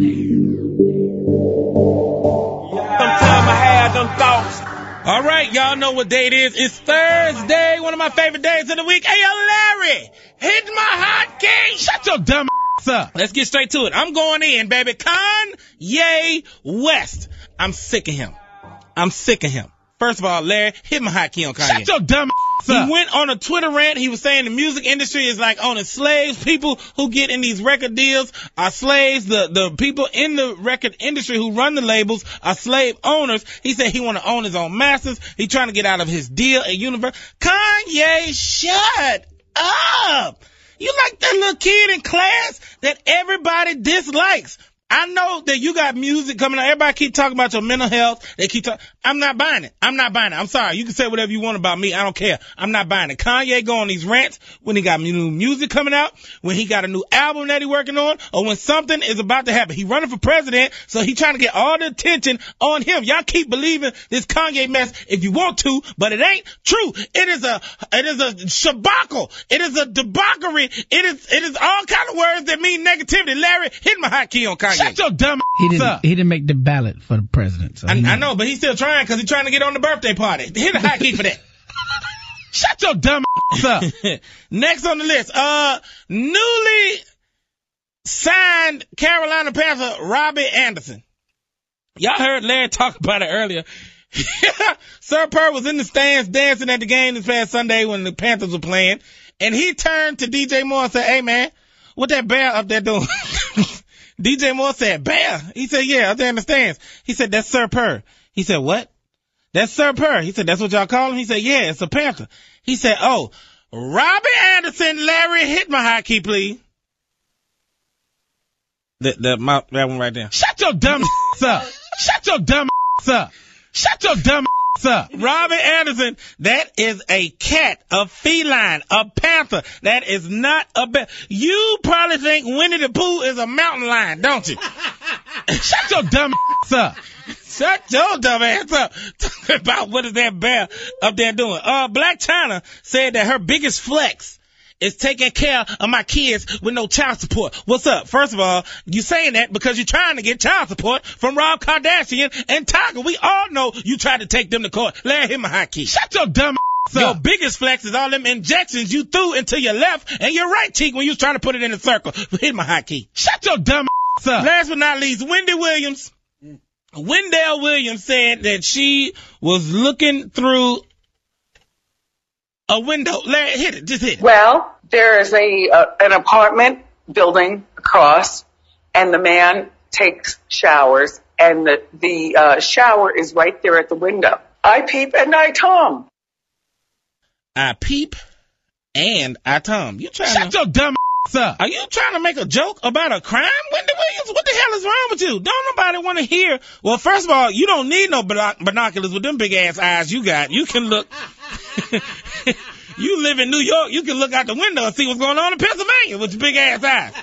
Speaker 6: I had them thoughts.
Speaker 3: All right, y'all know what day it is. It's Thursday, one of my favorite days of the week. Hey, yo, Larry, hit my hot key.
Speaker 7: Shut your dumb ass up.
Speaker 3: Let's get straight to it. I'm going in, baby. Kanye West. I'm sick of him. First of all, Larry, hit my hot key on Kanye.
Speaker 7: Shut your dumb ass up.
Speaker 3: He went on a Twitter rant. He was saying the music industry is like owning slaves. People who get in these record deals are slaves. The people in the record industry who run the labels are slave owners. He said he want to own his own masters. He trying to get out of his deal at Universal. Kanye, shut up. You like that little kid in class that everybody dislikes. I know that you got music coming out. Everybody keep talking about your mental health. They keep talking. I'm not buying it. I'm sorry. You can say whatever you want about me. I don't care. I'm not buying it. Kanye go on these rants when he got new music coming out, when he got a new album that he working on, or when something is about to happen. He running for president, so he trying to get all the attention on him. Y'all keep believing this Kanye mess if you want to, but it ain't true. It is a shabacle. It is a debauchery. It is all kind of words that mean negativity. Larry, hit my hot key on Kanye.
Speaker 7: Shut your dumb
Speaker 2: ass up. He didn't make the ballot for the president. So
Speaker 3: I know, but he's still trying because he's trying to get on the birthday party. Hit a hot key for that.
Speaker 7: Shut your dumb ass up.
Speaker 3: Next on the list, newly signed Carolina Panther Robbie Anderson. Y'all heard Larry talk about it earlier. Sir Purr was in the stands dancing at the game this past Sunday when the Panthers were playing, and he turned to DJ Moore and said, "Hey man, what that bear up there doing?" DJ Moore said, "Bear." He said, "Yeah, up there in the stands." He said, "That's Sir Purr." He said, "What?" "That's Sir Purr." He said, "That's what y'all call him?" He said, "Yeah, it's a Panther." He said, "Oh, Robbie Anderson, Larry, hit my hot key, please." That one right there.
Speaker 7: Shut your dumb ass up. Shut your dumb ass up. Shut your dumb ass up.
Speaker 3: Robbie Anderson, that is a cat, a feline, a panther. That is not a bear. You probably think Winnie the Pooh is a mountain lion, don't you?
Speaker 7: Shut your dumb ass up.
Speaker 3: Shut your dumb ass up. Talking about what is that bear up there doing. Black China said that her biggest flex is taking care of my kids with no child support. What's up? First of all, you saying that because you're trying to get child support from Rob Kardashian and Tiger. We all know you tried to take them to court. Larry, hit my hot key.
Speaker 7: Shut your dumb
Speaker 3: Your biggest flex is all them injections you threw into your left and your right cheek when you was trying to put it in a circle. Hit my hot key.
Speaker 7: Shut your dumb up.
Speaker 3: Last but not least, Wendell Williams said that she was looking through a window. Larry, hit it. Just hit it.
Speaker 14: Well, there is an apartment building across, and the man takes showers, and the shower is right there at the window. I peep and I tom.
Speaker 3: I peep and I tom. You trying
Speaker 7: Shut your dumb up.
Speaker 3: Are you trying to make a joke about a crime, Wendell Williams? What the hell is wrong with you? Don't nobody want to hear. Well, first of all, you don't need no binoculars with them big ass eyes you got. You can look. You live in New York. You can look out the window and see what's going on in Pennsylvania with your big ass eyes.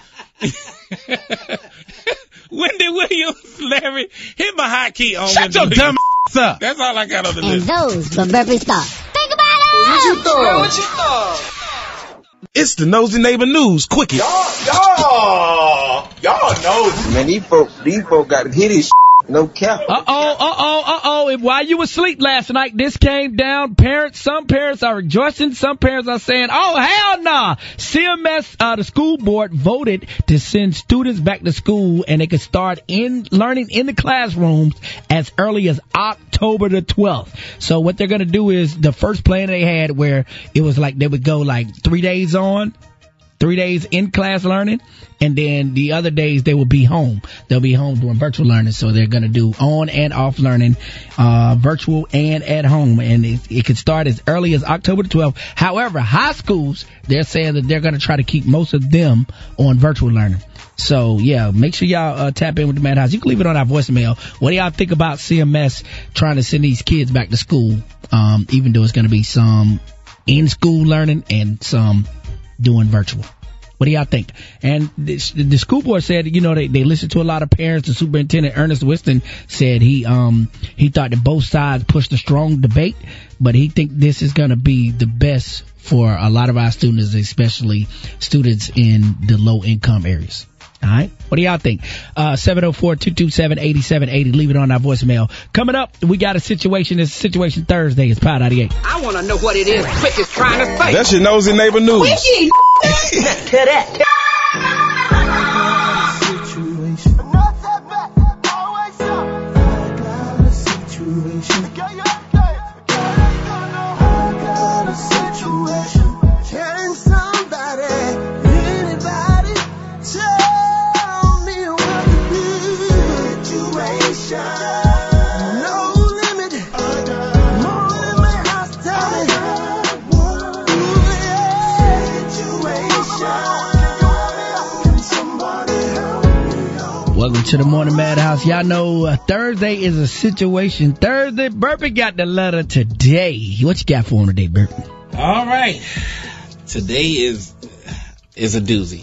Speaker 3: Wendell Williams, Larry, hit my hot key on
Speaker 7: Shut
Speaker 3: Wendell
Speaker 7: your dumb up.
Speaker 3: That's all I got on the
Speaker 18: And
Speaker 3: list.
Speaker 18: those were Burpee's thoughts. Think about it!
Speaker 10: What you thought?
Speaker 7: It's the Nosy Neighbor News Quickie.
Speaker 10: Y'all know. Man, these folk got to hit his no cap.
Speaker 2: And while you were asleep last night, this came down. Some parents are rejoicing. Some parents are saying, oh, hell nah. CMS, the school board, voted to send students back to school, and they could start learning in the classrooms as early as October the 12th. So what they're going to do is the first plan they had where it was like they would go like 3 days on, 3 days in class learning, and then the other days they will be home. They'll be home doing virtual learning. So they're going to do on and off learning, virtual and at home. And it could start as early as October the 12th. However, high schools, they're saying that they're going to try to keep most of them on virtual learning. So, yeah, make sure y'all tap in with the Madhouse. You can leave it on our voicemail. What do y'all think about CMS trying to send these kids back to school, even though it's going to be some in-school learning and some doing virtual? What do y'all think? And the school board said, you know, they listened to a lot of parents. The superintendent, Ernest Whiston, said he thought that both sides pushed a strong debate, but he think this is going to be the best for a lot of our students, especially students in the low income areas. All right. What do y'all think? 704-227-8780. Leave it on our voicemail. Coming up, we got a situation. It's Situation Thursday. It's Power 98.
Speaker 15: I want to know what it is Quick is trying to say.
Speaker 7: That's your Nosy Neighbor News.
Speaker 15: Quickie! To that.
Speaker 2: Welcome to the Morning Madhouse. Y'all know Thursday is a Situation Thursday. Burpee got the letter today. What you got for him today, Burpee?
Speaker 3: All right. Today is a doozy.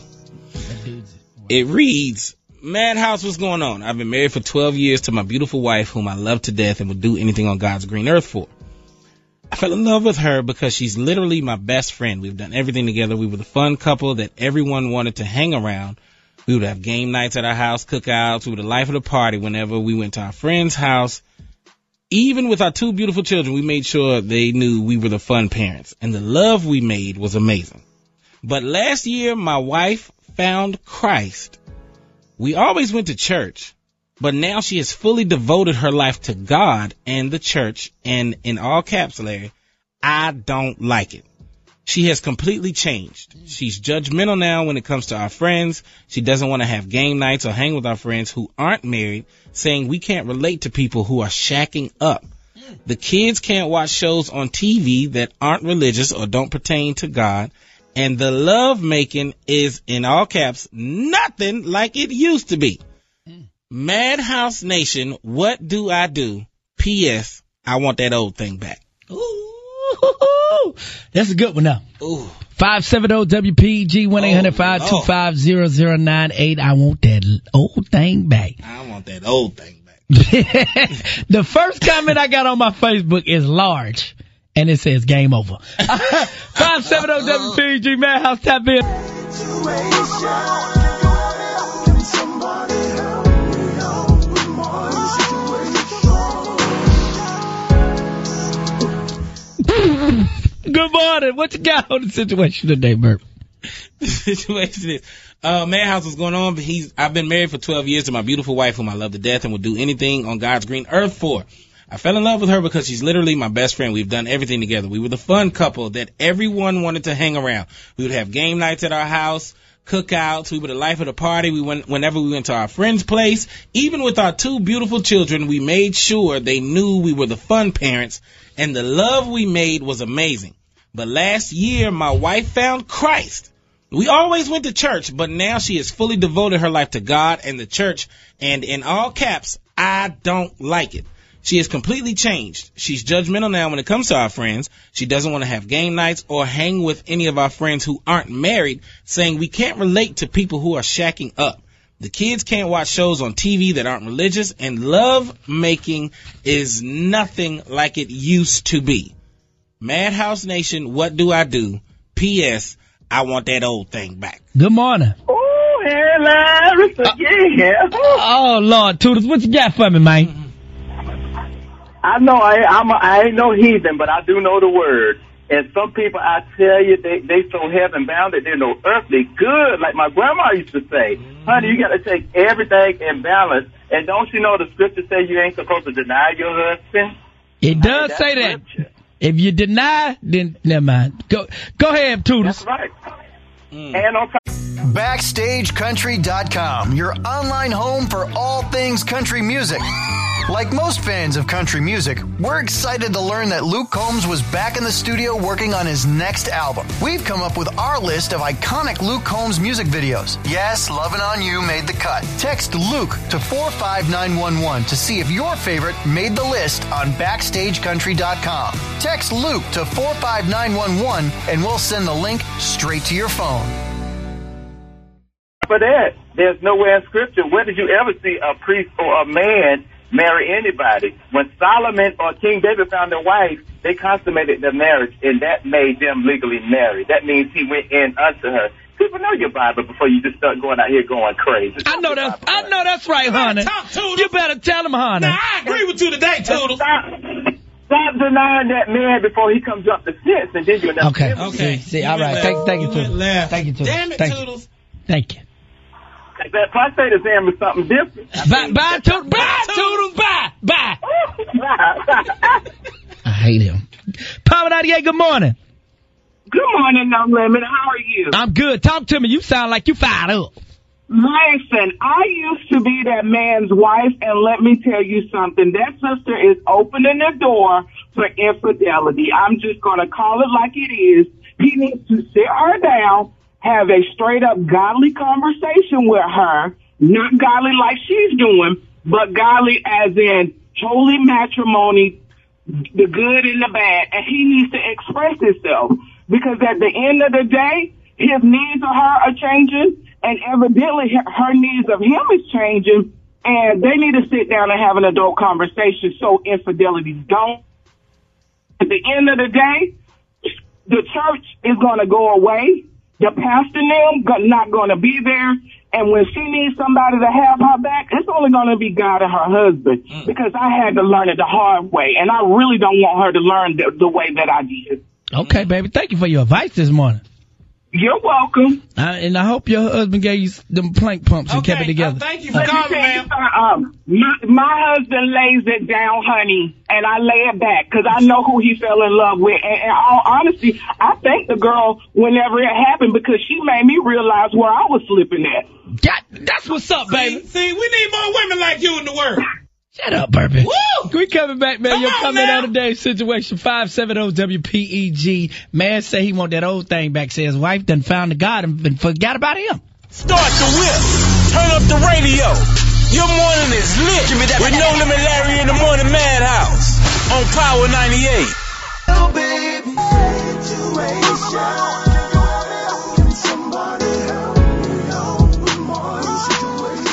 Speaker 3: It reads, Madhouse, what's going on? I've been married for 12 years to my beautiful wife, whom I love to death and would do anything on God's green earth for. I fell in love with her because she's literally my best friend. We've done everything together. We were the fun couple that everyone wanted to hang around. We would have game nights at our house, cookouts. We were the life of the party whenever we went to our friend's house. Even with our two beautiful children, we made sure they knew we were the fun parents. And the love we made was amazing. But last year, my wife found Christ. We always went to church, but now she has fully devoted her life to God and the church. And in all caps, Larry, I don't like it. She has completely changed. She's judgmental now when it comes to our friends. She doesn't want to have game nights or hang with our friends who aren't married, saying we can't relate to people who are shacking up. The kids can't watch shows on TV that aren't religious or don't pertain to God. And the love making is, in all caps, nothing like it used to be. Madhouse Nation, what do I do? P.S. I want that old thing back.
Speaker 2: Ooh. That's a good one now.
Speaker 3: Ooh.
Speaker 2: 570-WPG 1-800-525-0098. I want that old thing back.
Speaker 3: I want that old thing back.
Speaker 2: The first comment I got on my Facebook is large, and it says game over. 570-WPG Madhouse, tap in. Good morning. What you got on the situation today, Bert?
Speaker 3: The situation is, Madhouse, what's going on? I've been married for 12 years to my beautiful wife, whom I love to death and would do anything on God's green earth for. I fell in love with her because she's literally my best friend. We've done everything together. We were the fun couple that everyone wanted to hang around. We would have game nights at our house, cookouts. We were the life of the party. Whenever we went to our friend's place, even with our 2 beautiful children, we made sure they knew we were the fun parents, and the love we made was amazing. But last year, my wife found Christ. We always went to church, but now she has fully devoted her life to God and the church, and in all caps, I don't like it. She has completely changed. She's judgmental now when it comes to our friends. She doesn't want to have game nights or hang with any of our friends who aren't married, saying we can't relate to people who are shacking up. The kids can't watch shows on TV that aren't religious, and love making is nothing like it used to be. Madhouse Nation, what do I do? P.S. I want that old thing back.
Speaker 2: Good morning.
Speaker 19: Oh, hey, Larry. Yeah.
Speaker 2: Oh, Lord, Toodles, what you got for me, man?
Speaker 19: I know I ain't no heathen, but I do know the word. And some people, I tell you, they so heaven bound that they're no earthly good, like my grandma used to say. Honey, you got to take everything in balance. And don't you know the scripture say you ain't supposed to deny your husband?
Speaker 2: It does say that. Scripture. If you deny, then never mind. Go ahead, Toodles.
Speaker 19: That's right. And on
Speaker 12: BackstageCountry.com, your online home for all things country music. Like most fans of country music, we're excited to learn that Luke Combs was back in the studio working on his next album. We've come up with our list of iconic Luke Combs music videos. Yes, Lovin' On You made the cut. Text Luke to 45911 to see if your favorite made the list on BackstageCountry.com. Text Luke to 45911 and we'll send the link straight to your phone.
Speaker 19: For that, there's nowhere in Scripture, where did you ever see a priest or a man marry anybody? When Solomon or King David found a wife, they consummated their marriage, and that made them legally married. That means he went in unto her. People know your Bible before you just start going out here going crazy.
Speaker 2: I know that's right, honey. You better tell them, honey.
Speaker 3: Now, I agree with you today, Toodles.
Speaker 19: Stop denying that man before he comes up the steps, and then you'll never
Speaker 2: Okay. See, all right. Thank you, Toodles. Thank you, Toodles.
Speaker 3: Damn it, Toodles.
Speaker 2: Thank you.
Speaker 19: That prostate exam is something different.
Speaker 2: Bye, Toodles. Bye. I hate him. Power 98, good morning.
Speaker 20: Good morning, No Limit. How are you?
Speaker 2: I'm good. Talk to me. You sound like you fired up.
Speaker 20: Listen, I used to be that man's wife, and let me tell you something. That sister is opening the door for infidelity. I'm just going to call it like it is. He needs to sit her down, have a straight-up godly conversation with her, not godly like she's doing, but godly as in holy matrimony, the good and the bad, and he needs to express himself. Because at the end of the day, his needs of her are changing, and evidently her needs of him is changing, and they need to sit down and have an adult conversation so infidelity don't. At the end of the day, the church is going to go away. The pastor and them not going to be there. And when she needs somebody to have her back, it's only going to be God and her husband. Because I had to learn it the hard way. And I really don't want her to learn the way that I did.
Speaker 2: Okay, baby. Thank you for your advice this morning.
Speaker 20: You're welcome.
Speaker 2: And I hope your husband gave you them plank pumps and kept it together.
Speaker 3: Thank you for calling, ma'am.
Speaker 20: My husband lays it down, honey, and I lay it back because I know who he fell in love with. And all honesty, I thank the girl whenever it happened because she made me realize where I was slipping at.
Speaker 2: That's what's up, baby.
Speaker 3: See, we need more women like you in the world.
Speaker 2: Shut up, Burpee.
Speaker 3: Woo!
Speaker 2: We coming back, man. Your comment on today's situation, 570-WPEG. Man say he want that old thing back. Say his wife done found the God and forgot about him.
Speaker 6: Start the whip. Turn up the radio. Your morning is lit. Give me that with No Limit Larry in the Morning Madhouse on Power 98.
Speaker 16: Oh, baby, situation. Can somebody help me out with my situation?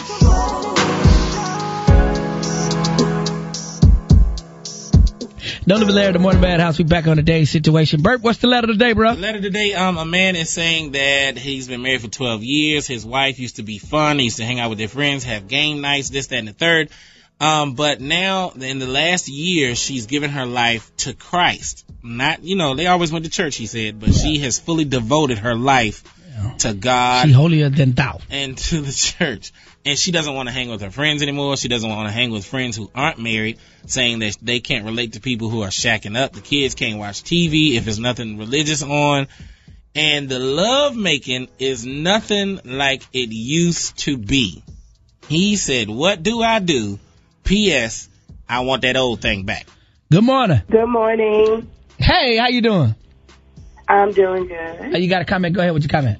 Speaker 2: No Limit Larry, the Morning Madhouse. We back on today's situation. Bert, what's the letter today, bro?
Speaker 3: The letter today, a man is saying that he's been married for 12 years. His wife used to be fun. He used to hang out with their friends, have game nights, this, that, and the third. But now, in the last year, she's given her life to Christ. Not, they always went to church, he said, but she has fully devoted her life to God.
Speaker 2: She holier than thou.
Speaker 3: And to the church. And she doesn't want to hang with her friends anymore. She doesn't want to hang with friends who aren't married, saying that they can't relate to people who are shacking up. The kids can't watch TV if there's nothing religious on. And the love making is nothing like it used to be. He said, what do I do? P.S. I want that old thing back.
Speaker 2: Good morning.
Speaker 21: Good morning.
Speaker 2: Hey, how you doing?
Speaker 21: I'm doing good.
Speaker 2: You got a comment? Go ahead with your comment.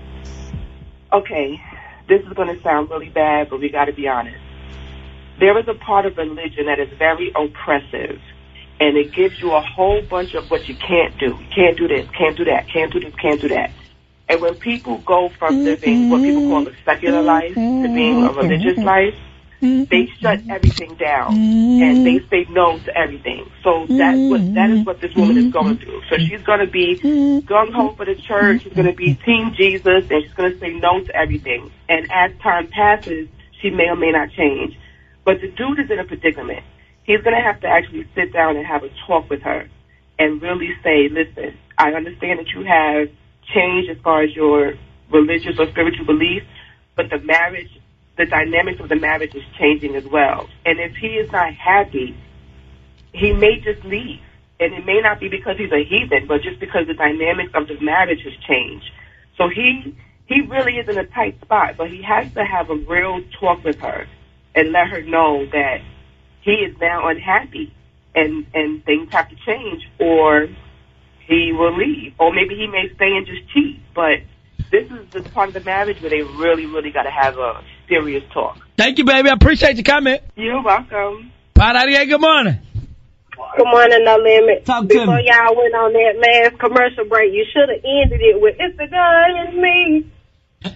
Speaker 21: Okay, this is going to sound really bad, but we got to be honest. There is a part of religion that is very oppressive, and it gives you a whole bunch of what you can't do. You can't do this, can't do that, can't do this, can't do that. And when people go from living what people call a secular life to being a religious life, they shut everything down and they say no to everything. So that is what this woman is going through. So she's going to be gung ho for the church. She's going to be Team Jesus, and she's going to say no to everything. And as time passes, she may or may not change. But the dude is in a predicament. He's going to have to actually sit down and have a talk with her and really say, listen, I understand that you have changed as far as your religious or spiritual beliefs, but the dynamics of the marriage is changing as well. And if he is not happy, he may just leave. And it may not be because he's a heathen, but just because the dynamics of the marriage has changed. So he really is in a tight spot, but he has to have a real talk with her and let her know that he is now unhappy and things have to change, or he will leave. Or maybe he may stay and just cheat. But this is the part of the marriage where they really, really got to have a serious talk.
Speaker 2: Thank you, baby. I appreciate your comment.
Speaker 21: You're welcome.
Speaker 2: Good morning.
Speaker 22: Good morning, No Limit.
Speaker 2: Talk to
Speaker 22: Before
Speaker 2: me.
Speaker 22: y'all went on that last commercial break, you should have ended it with, it's the God in me. You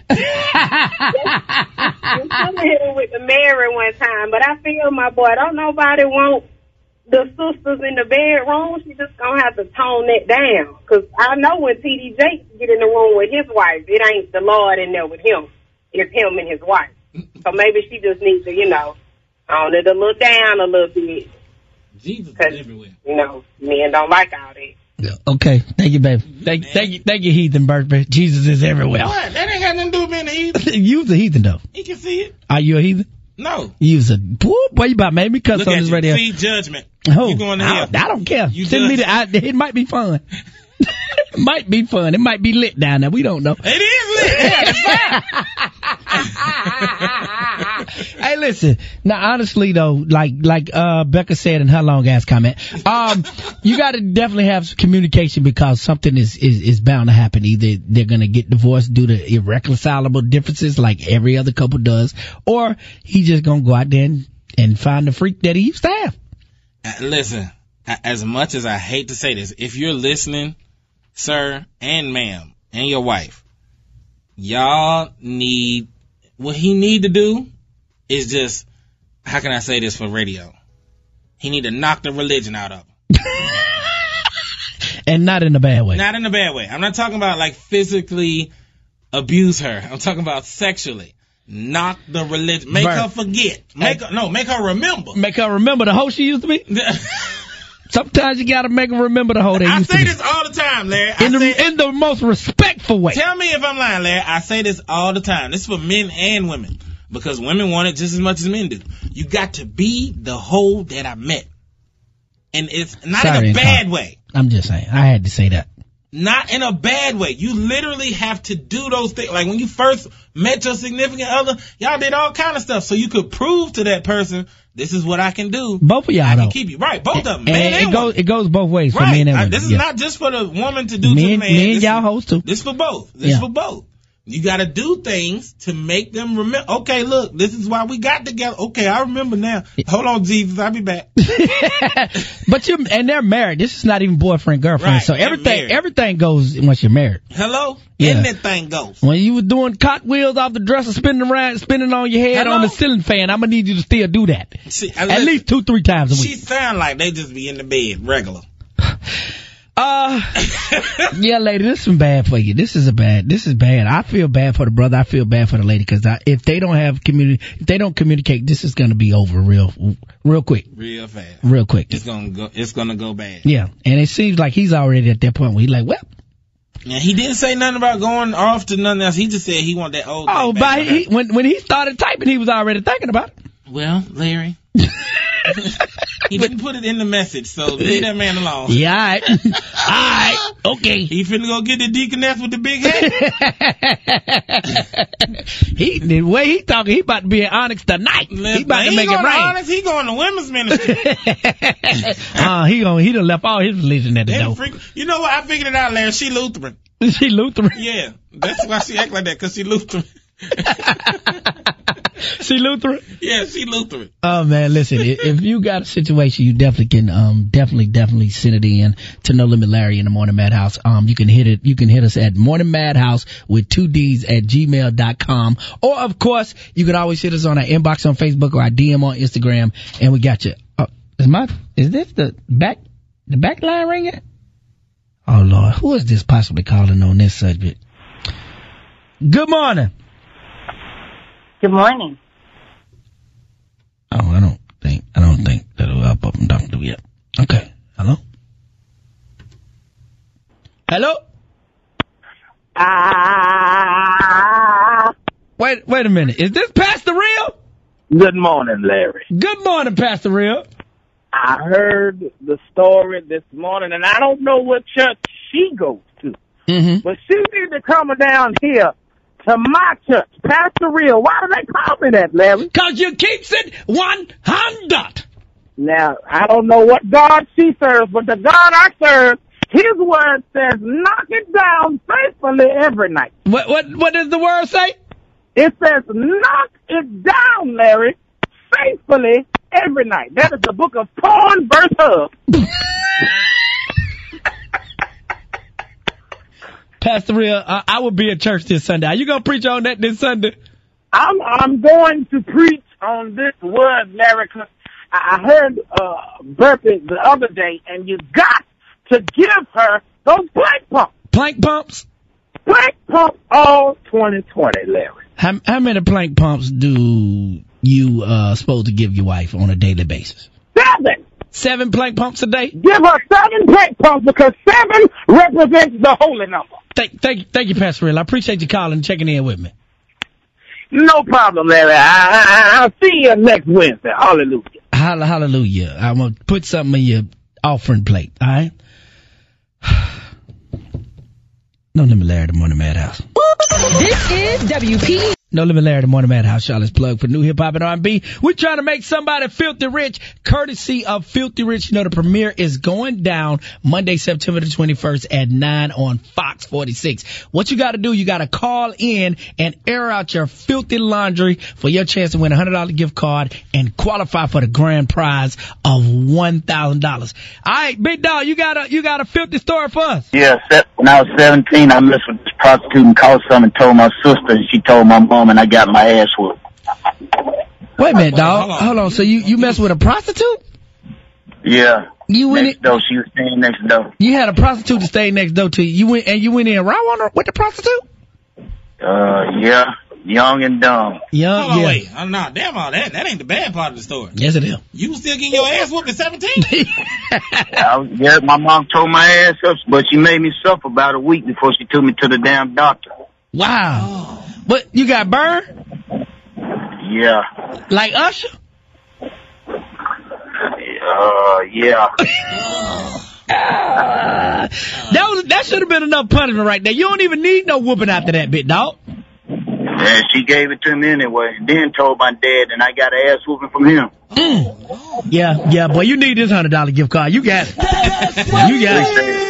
Speaker 22: should have hit it with the Mary one time, but I feel, my boy, don't nobody want the sisters in the bedroom. She just gonna have to tone that down. Cause I know when T.D. Jakes get in the room with his wife, it ain't the Lord in there with him. It's him and his wife. So maybe she just needs to, tone it a little down a little bit.
Speaker 3: Jesus is everywhere.
Speaker 22: Men don't like all that.
Speaker 2: Okay. Thank you, baby. Thank you, heathen, Burpee. Jesus is everywhere.
Speaker 3: What? That ain't got nothing to do with being a heathen.
Speaker 2: You's a heathen, though.
Speaker 3: He can see it.
Speaker 2: Are you a heathen?
Speaker 3: No.
Speaker 2: You's a... Boy, you about made me cuss
Speaker 3: Look
Speaker 2: on
Speaker 3: at
Speaker 2: this
Speaker 3: you.
Speaker 2: radio.
Speaker 3: See judgment.
Speaker 2: Oh,
Speaker 3: You going to hell.
Speaker 2: I don't care.
Speaker 3: You
Speaker 2: Send me
Speaker 3: judge.
Speaker 2: it might be fun. It might be fun. It might be lit down there. We don't know.
Speaker 3: It is lit. Yeah, it's fine.
Speaker 2: Hey, listen. Now, honestly, though, like Becca said in her long ass comment, you got to definitely have some communication because something is bound to happen. Either they're gonna get divorced due to irreconcilable differences, like every other couple does, or he's just gonna go out there and find the freak that he used to have.
Speaker 3: Listen, as much as I hate to say this, if you're listening, sir and ma'am, and your wife, y'all need, what he need to do is just, how can I say this for radio? He need to knock the religion out of him.
Speaker 2: And not in a bad way.
Speaker 3: Not in a bad way. I'm not talking about like physically abuse her. I'm talking about sexually. Knock the religion. Make her forget. Make her remember.
Speaker 2: Make her remember the hoe she used to be? Sometimes you gotta make her remember the hoe they used to be.
Speaker 3: I say this all the time, Larry.
Speaker 2: In the most respectful way.
Speaker 3: Tell me if I'm lying, Larry. I say this all the time. This is for men and women. Because women want it just as much as men do. You got to be the hoe that I met. And it's not in a bad way.
Speaker 2: I'm just saying. I had to say that.
Speaker 3: Not in a bad way. You literally have to do those things. Like when you first met your significant other, y'all did all kind of stuff so you could prove to that person, this is what I can do.
Speaker 2: Both of y'all,
Speaker 3: I can keep you. Right, both of them. Man and woman.
Speaker 2: It goes both ways for
Speaker 3: Right.
Speaker 2: men and women.
Speaker 3: This is not just for the woman to do to the man.
Speaker 2: Men, y'all hoes too.
Speaker 3: This for both. This for both. You got to do things to make them remember. Okay, look, this is why we got together. Okay, I remember now. Hold on, Jesus, I'll be back.
Speaker 2: But and they're married. This is not even boyfriend girlfriend.
Speaker 3: Right,
Speaker 2: so everything goes once you're married.
Speaker 3: Hello,
Speaker 2: Yeah.
Speaker 3: anything goes.
Speaker 2: When you were doing cartwheels off the dresser, spinning on your head on the ceiling fan, I'm gonna need you to still do that.
Speaker 3: See,
Speaker 2: at least 2-3 times a week.
Speaker 3: She sound like they just be in the bed regular.
Speaker 2: Yeah, lady, this is bad for you. This is bad. I feel bad for the brother. I feel bad for the lady because if they don't communicate, this is gonna be over real quick.
Speaker 3: Real fast.
Speaker 2: Real quick.
Speaker 3: It's gonna go bad.
Speaker 2: Yeah, and it seems like he's already at that point where he's like, well.
Speaker 3: Yeah, he didn't say nothing about going off to nothing else. He just said he wanted that old thing.
Speaker 2: Oh, but when he started typing, he was already thinking about it.
Speaker 3: Well, Larry. He didn't put it in the message, so leave that man alone.
Speaker 2: Yeah, all right. Okay.
Speaker 3: He finna go get the deaconess with the big head.
Speaker 2: The way he talking, he about to be at Onyx tonight. He about to make it rain.
Speaker 3: Onyx, he going to women's ministry.
Speaker 2: He done left all his religion at the door.
Speaker 3: You know what? I figured it out, Larry. She Lutheran.
Speaker 2: She Lutheran?
Speaker 3: Yeah. That's why she act like that, because she Lutheran.
Speaker 2: She Lutheran?
Speaker 3: Yeah, she Lutheran.
Speaker 2: Oh man, listen, if you got a situation, you definitely can definitely send it in to No Limit Larry in the Morning Madhouse. You can hit us at Morning Madhouse with 2 D's at gmail.com. Or of course, you can always hit us on our inbox on Facebook or our DM on Instagram, and we got you. Is this the back line ringing? Oh Lord, who is this possibly calling on this subject? Good morning.
Speaker 4: Good morning.
Speaker 2: Oh, I don't think that'll help up and talk to yet. Okay. Hello? Hello? Wait a minute. Is this Pastor Real?
Speaker 5: Good morning, Larry.
Speaker 2: Good morning, Pastor Real.
Speaker 5: I heard the story this morning, and I don't know what church she goes to, but she needs to come down here to my church, Pastor Real. Why do they call me that, Larry?
Speaker 2: Because you keeps it 100.
Speaker 5: Now, I don't know what God she serves, but the God I serve, his word says, knock it down faithfully every night.
Speaker 2: What does the word say?
Speaker 5: It says, knock it down, Larry, faithfully every night. That is the book of Porn verse Hub.
Speaker 2: Pastor Real, I will be at church this Sunday. Are you going to preach on that this Sunday?
Speaker 5: I'm going to preach on this word, Larry, 'cause I heard Burpee the other day, and you got to give her those plank pumps.
Speaker 2: Plank pumps?
Speaker 5: Plank pumps all 2020, Larry.
Speaker 2: How many plank pumps do you supposed to give your wife on a daily basis?
Speaker 5: 7.
Speaker 2: 7 plank pumps a day?
Speaker 5: Give her 7 plank pumps because 7 represents the holy number.
Speaker 2: Thank you, Pastor Real. I appreciate you calling and checking in with me.
Speaker 5: No problem, Larry. I'll see you next Wednesday. Hallelujah.
Speaker 2: Hallelujah. I'm going to put something in your offering plate, all right? No Limit Larry, the Morning Madhouse.
Speaker 23: This is WP.
Speaker 2: No Limit Larry, the Morning Madhouse. Charlotte's plug for new hip hop and R&B. We're trying to make somebody filthy rich, courtesy of Filthy Rich. You know, the premiere is going down Monday, September the 21st at 9 on Fox 46. What you got to do, you got to call in and air out your filthy laundry for your chance to win a $100 gift card and qualify for the grand prize of $1,000. All right, big dog, you got a filthy story for us?
Speaker 24: Yeah, when I was 17, I messed with this prostitute and called some and told my sister, and she told my mom, and I got my ass whooped.
Speaker 2: Wait a minute, dog. Hold on. So you messed with a prostitute?
Speaker 24: Yeah.
Speaker 2: You went
Speaker 24: next door. She was staying next door.
Speaker 2: You had a prostitute to stay next door to you. You went in raw on her with the prostitute?
Speaker 24: Yeah. Young and dumb.
Speaker 2: Young.
Speaker 3: Hold on,
Speaker 2: yeah.
Speaker 3: wait. Nah, damn all that. That ain't the bad part of the story.
Speaker 2: Yes, it is.
Speaker 3: You was still getting your ass whooped at 17?
Speaker 24: Yeah, my mom tore my ass up, but she made me suffer about a week before she took me to the damn doctor.
Speaker 2: Wow. Oh. But you got burned?
Speaker 24: Yeah.
Speaker 2: Like Usher?
Speaker 24: Yeah.
Speaker 2: That should have been enough punishment right there. You don't even need no whooping after that, big dog.
Speaker 24: And she gave it to me anyway. Then told my dad, and I got an ass whooping from him.
Speaker 2: Yeah, boy, you need this $100 gift card. You got it. You got it.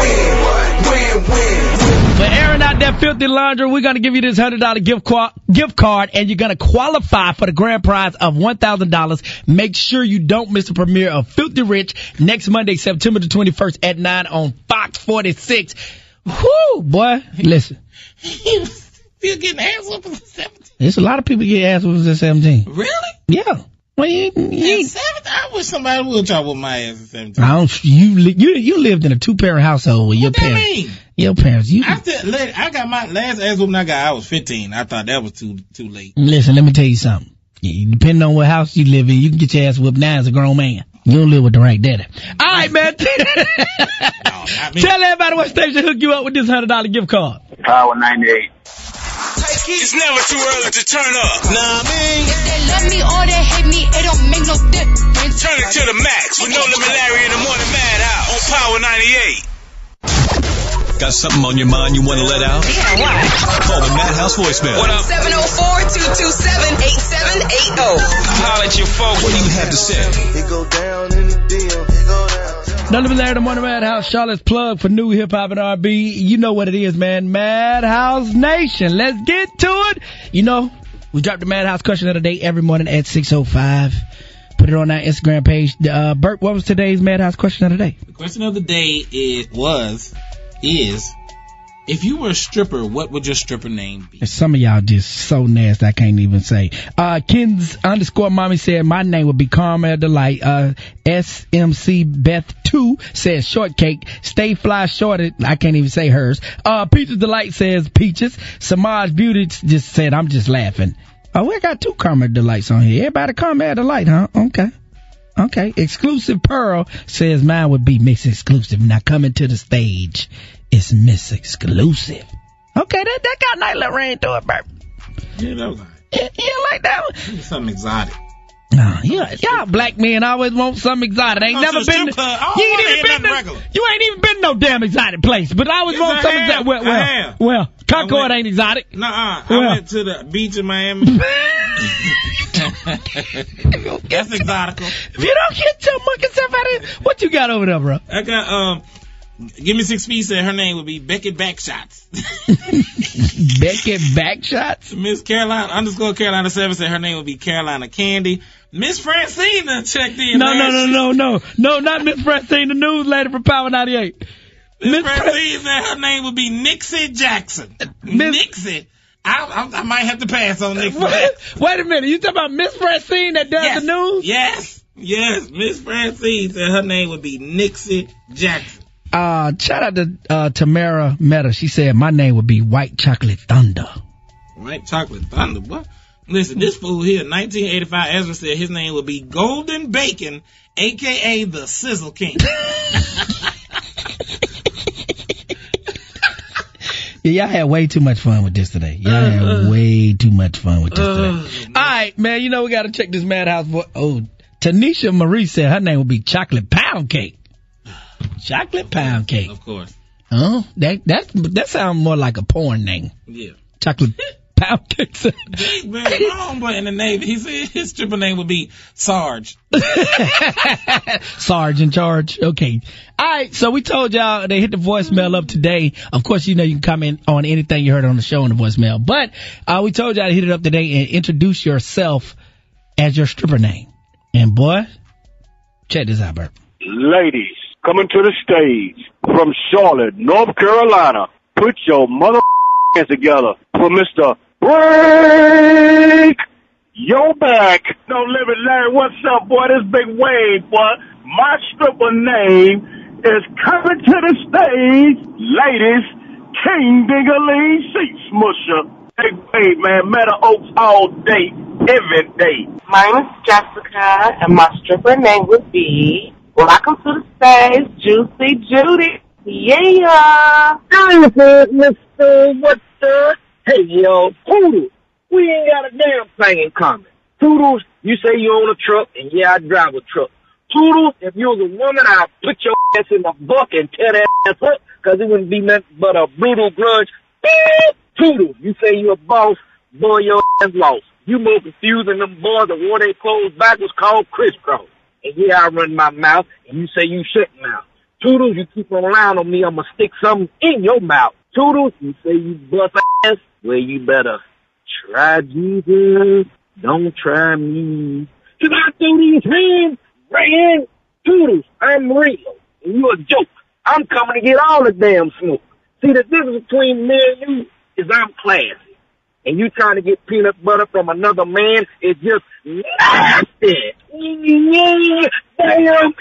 Speaker 2: For airing out that filthy laundry, we're going to give you this $100 gift card, and you're going to qualify for the grand prize of $1,000. Make sure you don't miss the premiere of Filthy Rich next Monday, September the 21st at 9 on Fox 46. Whoo, boy. Listen.
Speaker 3: Still getting ass whoopings at 17?
Speaker 2: There's a lot of people getting ass whoopings at 17.
Speaker 3: Really?
Speaker 2: Yeah. Well, you
Speaker 3: At 17, I wish somebody would try with my ass at 17.
Speaker 2: You lived in a 2-parent household with your parents.
Speaker 3: What that mean?
Speaker 2: Your parents.
Speaker 3: I got my last ass whooping I was 15. I thought that was too late.
Speaker 2: Listen, let me tell you something. Depending on what house you live in, you can get your ass whooped now as a grown man. You don't live with the right daddy. All right, man. Tell everybody what station hook you up with this $100 gift card.
Speaker 24: Power 98.
Speaker 6: It's never too early to turn up. Nah, I mean.
Speaker 1: If they love me or they hate me, it don't make no difference.
Speaker 6: Turn it to the max with No Limit Larry in the Morning Madhouse on Power 98.
Speaker 9: Got something on your mind you want to let out?
Speaker 1: Yeah, what?
Speaker 9: Call the Madhouse voicemail.
Speaker 6: What up?
Speaker 1: 704-227-8780.
Speaker 6: Holla at your folks.
Speaker 9: What do you have to say?
Speaker 16: It go down in the DM.
Speaker 2: No Limit Larry, the Morning Madhouse, Charlotte's plug for new hip-hop and R&B. You know what it is, man. Madhouse Nation. Let's get to it. You know, we drop the Madhouse question of the day every morning at 6:05. Put it on our Instagram page. Bert, what was today's Madhouse question of the day?
Speaker 3: The question of the day is, if you were a stripper, what would your stripper name be?
Speaker 2: Some of y'all just so nasty, I can't even say. Kens_mommy said my name would be Carmel Delight. SMC Beth 2 says Shortcake. Stay Fly Shorted. I can't even say hers. Peaches Delight says Peaches. Samaj Beauty just said I'm just laughing. Oh, we got 2 Carmel Delights on here. Everybody Carmel Delight, huh? Okay. Exclusive Pearl says mine would be Miss Exclusive. Now coming to the stage is Miss Exclusive. Okay, that got a nice little ring to it, Bert.
Speaker 3: Yeah, that was all
Speaker 2: You
Speaker 3: right.
Speaker 2: like that one?
Speaker 3: Something exotic.
Speaker 2: No, y'all black men always want something exotic. You ain't even been no damn exotic place, but I always want something exotic. Well, Concord ain't exotic.
Speaker 3: I went to the beach in Miami. That's exotical.
Speaker 2: If you don't get your monkey stuff out of here, what you got over there, bro?
Speaker 3: I got, Give Me 6 Feet said her name would be Beckett Backshots.
Speaker 2: Beckett Backshots?
Speaker 3: Miss Carolina _Carolina 7 said her name would be Carolina Candy. Miss Francine checked in.
Speaker 2: No, not Miss Francine, the news lady from Power 98.
Speaker 3: Miss Francine said her name would be Nixie Jackson. Nixie. I might have to pass on Nixie.
Speaker 2: Wait a minute, you talking about Miss Francine that does the news?
Speaker 3: Yes, Miss Francine said her name would be Nixie Jackson.
Speaker 2: Shout out to Tamara Meta. She said my name would be White Chocolate Thunder.
Speaker 3: White Chocolate Thunder? What? Listen, this fool here, 1985, Ezra said his name would be Golden Bacon, a.k.a. the Sizzle King.
Speaker 2: Y'all had way too much fun with this today. All right, man, you know we got to check this Madhouse. Tanisha Marie said her name would be Chocolate Pound Cake. Chocolate Pound Cake.
Speaker 3: Of course.
Speaker 2: Oh, that sounds more like a porn name.
Speaker 3: Yeah.
Speaker 2: Chocolate Pound Cake.
Speaker 3: He's very wrong, but in the Navy, he said his stripper name would be Sarge.
Speaker 2: Sarge in charge. Okay. All right. So we told y'all they hit the voicemail up today. Of course, you know you can comment on anything you heard on the show in the voicemail. But we told y'all to hit it up today and introduce yourself as your stripper name. And boy, check this out, Bert.
Speaker 24: Ladies, coming to the stage from Charlotte, North Carolina. Put your mother hands together for Mr. Break Your Back. No Limit Larry, what's up, boy? This Big Wave, boy. My stripper name is coming to the stage. Ladies, King Dingaling Seat Smusher. Big Wave, man. Meadow Oaks all day, every day.
Speaker 21: My name is Jessica, and my stripper name would be, welcome to the stage, Juicy Judy. Yeah.
Speaker 5: Hey, Mr. What's up? Hey, yo, Toodles. We ain't got a damn thing in common. Toodles, you say you own a truck, and yeah, I drive a truck. Toodles, if you was a woman, I'd put your ass in the buck and tear that ass up, because it wouldn't be nothing but a brutal grudge. Beep! Toodles, you say you a boss, boy, your ass lost. You more confusing them boys that wore their clothes backwards called crisscross. And yeah, I run my mouth, and you say you shouldn't now. Toodles, you keep on lying on me, I'ma stick something in your mouth. Toodles, you say you bust ass, well, you better try Jesus, don't try me. 'Cause I threw these hands right in. Toodles, I'm real, and you a joke. I'm coming to get all the damn smoke. See, the difference between me and you is I'm classy. and you trying to get peanut butter from another man is just nasty. Damn.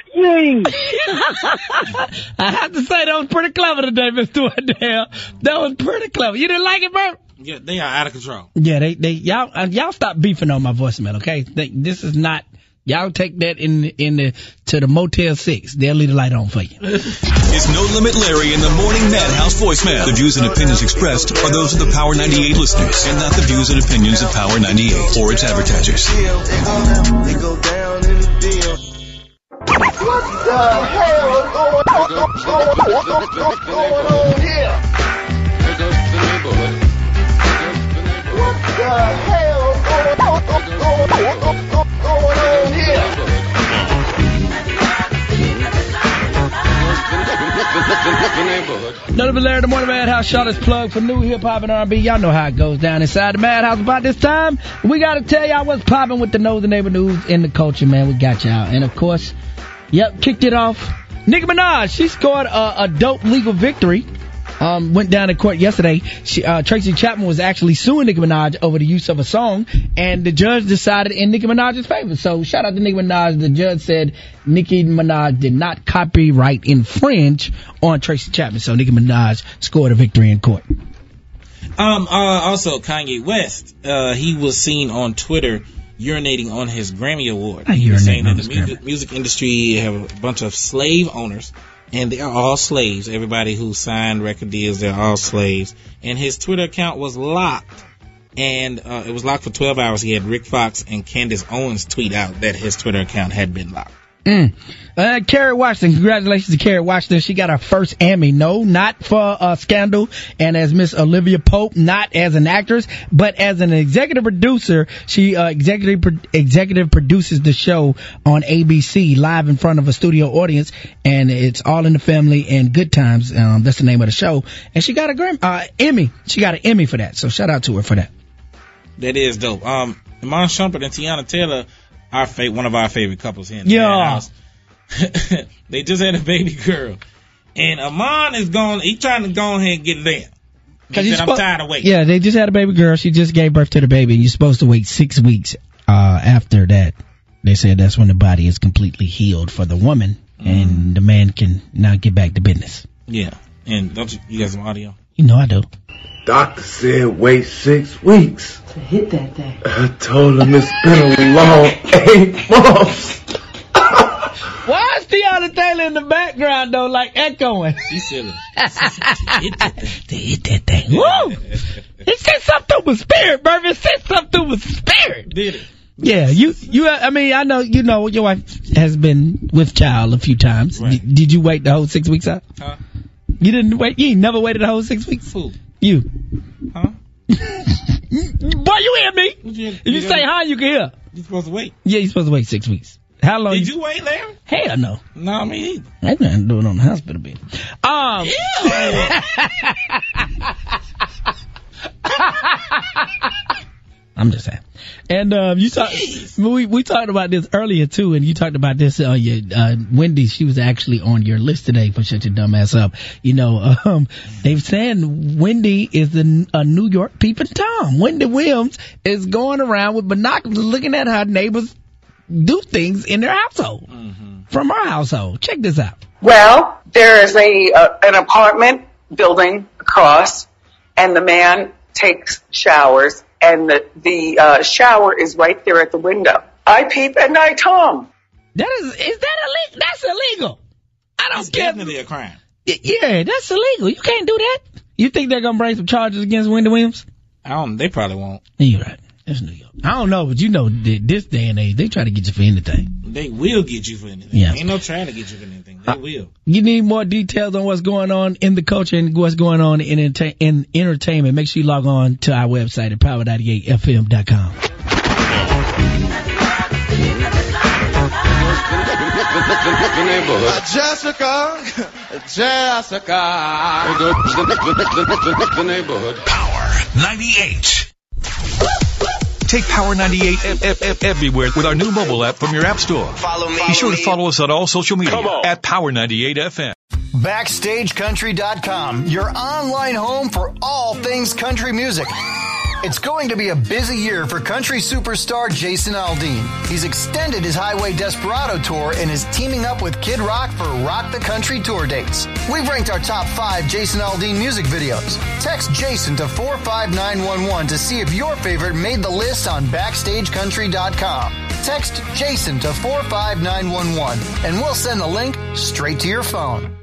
Speaker 2: I have to say that was pretty clever today, Mr. Wendell. That was pretty clever. You didn't like it, Bert?
Speaker 3: Yeah, they are out of control.
Speaker 2: Yeah, y'all stop beefing on my voicemail, okay? This is not. Y'all take that to the Motel 6. They'll leave the light on for you.
Speaker 9: It's No Limit Larry in the Morning Madhouse voicemail. The views and opinions expressed are those of the Power 98 listeners and not the views and opinions of Power 98 or its advertisers.
Speaker 16: They go down in the deal. What the hell is going on here? What the hell is going on here?
Speaker 2: No Limit Larry, the Morning Madhouse. Charlotte's plug for new hip-hop and R&B. Y'all know how it goes down inside the Madhouse about this time. We got to tell y'all what's popping with the Nose and Neighbor news in the culture, man. We got y'all. And, of course, kicked it off. Nicki Minaj, she scored a dope legal victory. Went down in court yesterday. Tracy Chapman was actually suing Nicki Minaj over the use of a song, and the judge decided in Nicki Minaj's favor. So shout out to Nicki Minaj. The judge said Nicki Minaj did not copyright infringe on Tracy Chapman. So Nicki Minaj scored a victory in court.
Speaker 3: Also Kanye West, he was seen on Twitter urinating on his Grammy Award. He was saying that the music industry have a bunch of slave owners. And they are all slaves. Everybody who signed record deals, they're all slaves. And his Twitter account was locked. And it was locked for 12 hours. He had Rick Fox and Candace Owens tweet out that his Twitter account had been locked.
Speaker 2: Kerry Washington, congratulations to Kerry Washington. She got her first Emmy. No, not for Scandal and as Miss Olivia Pope, not as an actress, but as an executive producer. She executive produces the show on ABC live in front of a studio audience, and it's All in the Family and Good Times. That's the name of the show. And she got a Emmy. She got an Emmy for that. So shout out to her for that.
Speaker 3: That is dope. Iman Shumpert and Tiana Taylor, one of our favorite couples here in the house. They just had a baby girl, and Iman is he's trying to go ahead and get it in. He said, I'm tired of waiting.
Speaker 2: Yeah, they just had a baby girl. She just gave birth to the baby, and you're supposed to wait 6 weeks after that. They said that's when the body is completely healed for the woman, and the man can now get back to business.
Speaker 3: Yeah, and don't you got some audio?
Speaker 2: You know I do.
Speaker 16: Doctor said wait 6 weeks
Speaker 15: to hit that thing.
Speaker 16: I told him it's been a long 8 months.
Speaker 2: Why is Tiana Taylor in the background though, like echoing?
Speaker 3: She's silly.
Speaker 2: To hit that thing. Woo! It said something with spirit, Murphy. It said something with spirit.
Speaker 3: Did it?
Speaker 2: Yeah, I mean, I know, your wife has been with child a few times.
Speaker 3: Right.
Speaker 2: Did you wait the whole 6 weeks out?
Speaker 3: Huh?
Speaker 2: You didn't wait? You ain't never waited the whole 6 weeks?
Speaker 3: Who?
Speaker 2: You.
Speaker 3: Huh?
Speaker 2: Boy, you hear me? If you say hi, you can hear.
Speaker 3: You're supposed to wait.
Speaker 2: Yeah, you're supposed to wait 6 weeks. How long?
Speaker 3: Did you wait, Larry?
Speaker 2: Hell no.
Speaker 3: No, me either.
Speaker 2: I didn't do it on the hospital bed. I'm just saying. And we talked about this earlier too, and you talked about this Wendy. She was actually on your list today for Shut Your Dumb Ass Up. They've saying Wendy is a New York peeping Tom. Wendy Williams is going around with binoculars looking at her neighbors do things in their household from her household. Check this out.
Speaker 14: Well, there is an apartment building across, and the man takes showers, and the shower is right there at the window. I peep at night, Tom.
Speaker 2: Is that illegal? That's illegal. I don't care.
Speaker 3: It's definitely a crime.
Speaker 2: Yeah, that's illegal. You can't do that. You think they're gonna bring some charges against Wendy Williams?
Speaker 3: They probably won't.
Speaker 2: You're right. That's New York. I don't know, but this day and age, they try to get you for anything.
Speaker 3: They will get you for anything.
Speaker 2: Yeah.
Speaker 3: Ain't no trying to get you for anything. They will.
Speaker 2: You need more details on what's going on in the culture and what's going on in entertainment. Make sure you log on to our website at power98fm.com.
Speaker 16: Jessica.
Speaker 6: The neighborhood.
Speaker 9: Power 98. Take Power 98 everywhere with our new mobile app from your app store.
Speaker 12: Follow me.
Speaker 9: Be sure to follow us on all social media at Power 98 FM.
Speaker 12: BackstageCountry.com, your online home for all things country music. It's going to be a busy year for country superstar Jason Aldean. He's extended his Highway Desperado tour and is teaming up with Kid Rock for Rock the Country tour dates. We've ranked our top 5 Jason Aldean music videos. Text Jason to 45911 to see if your favorite made the list on BackstageCountry.com. Text Jason to 45911 and we'll send the link straight to your phone.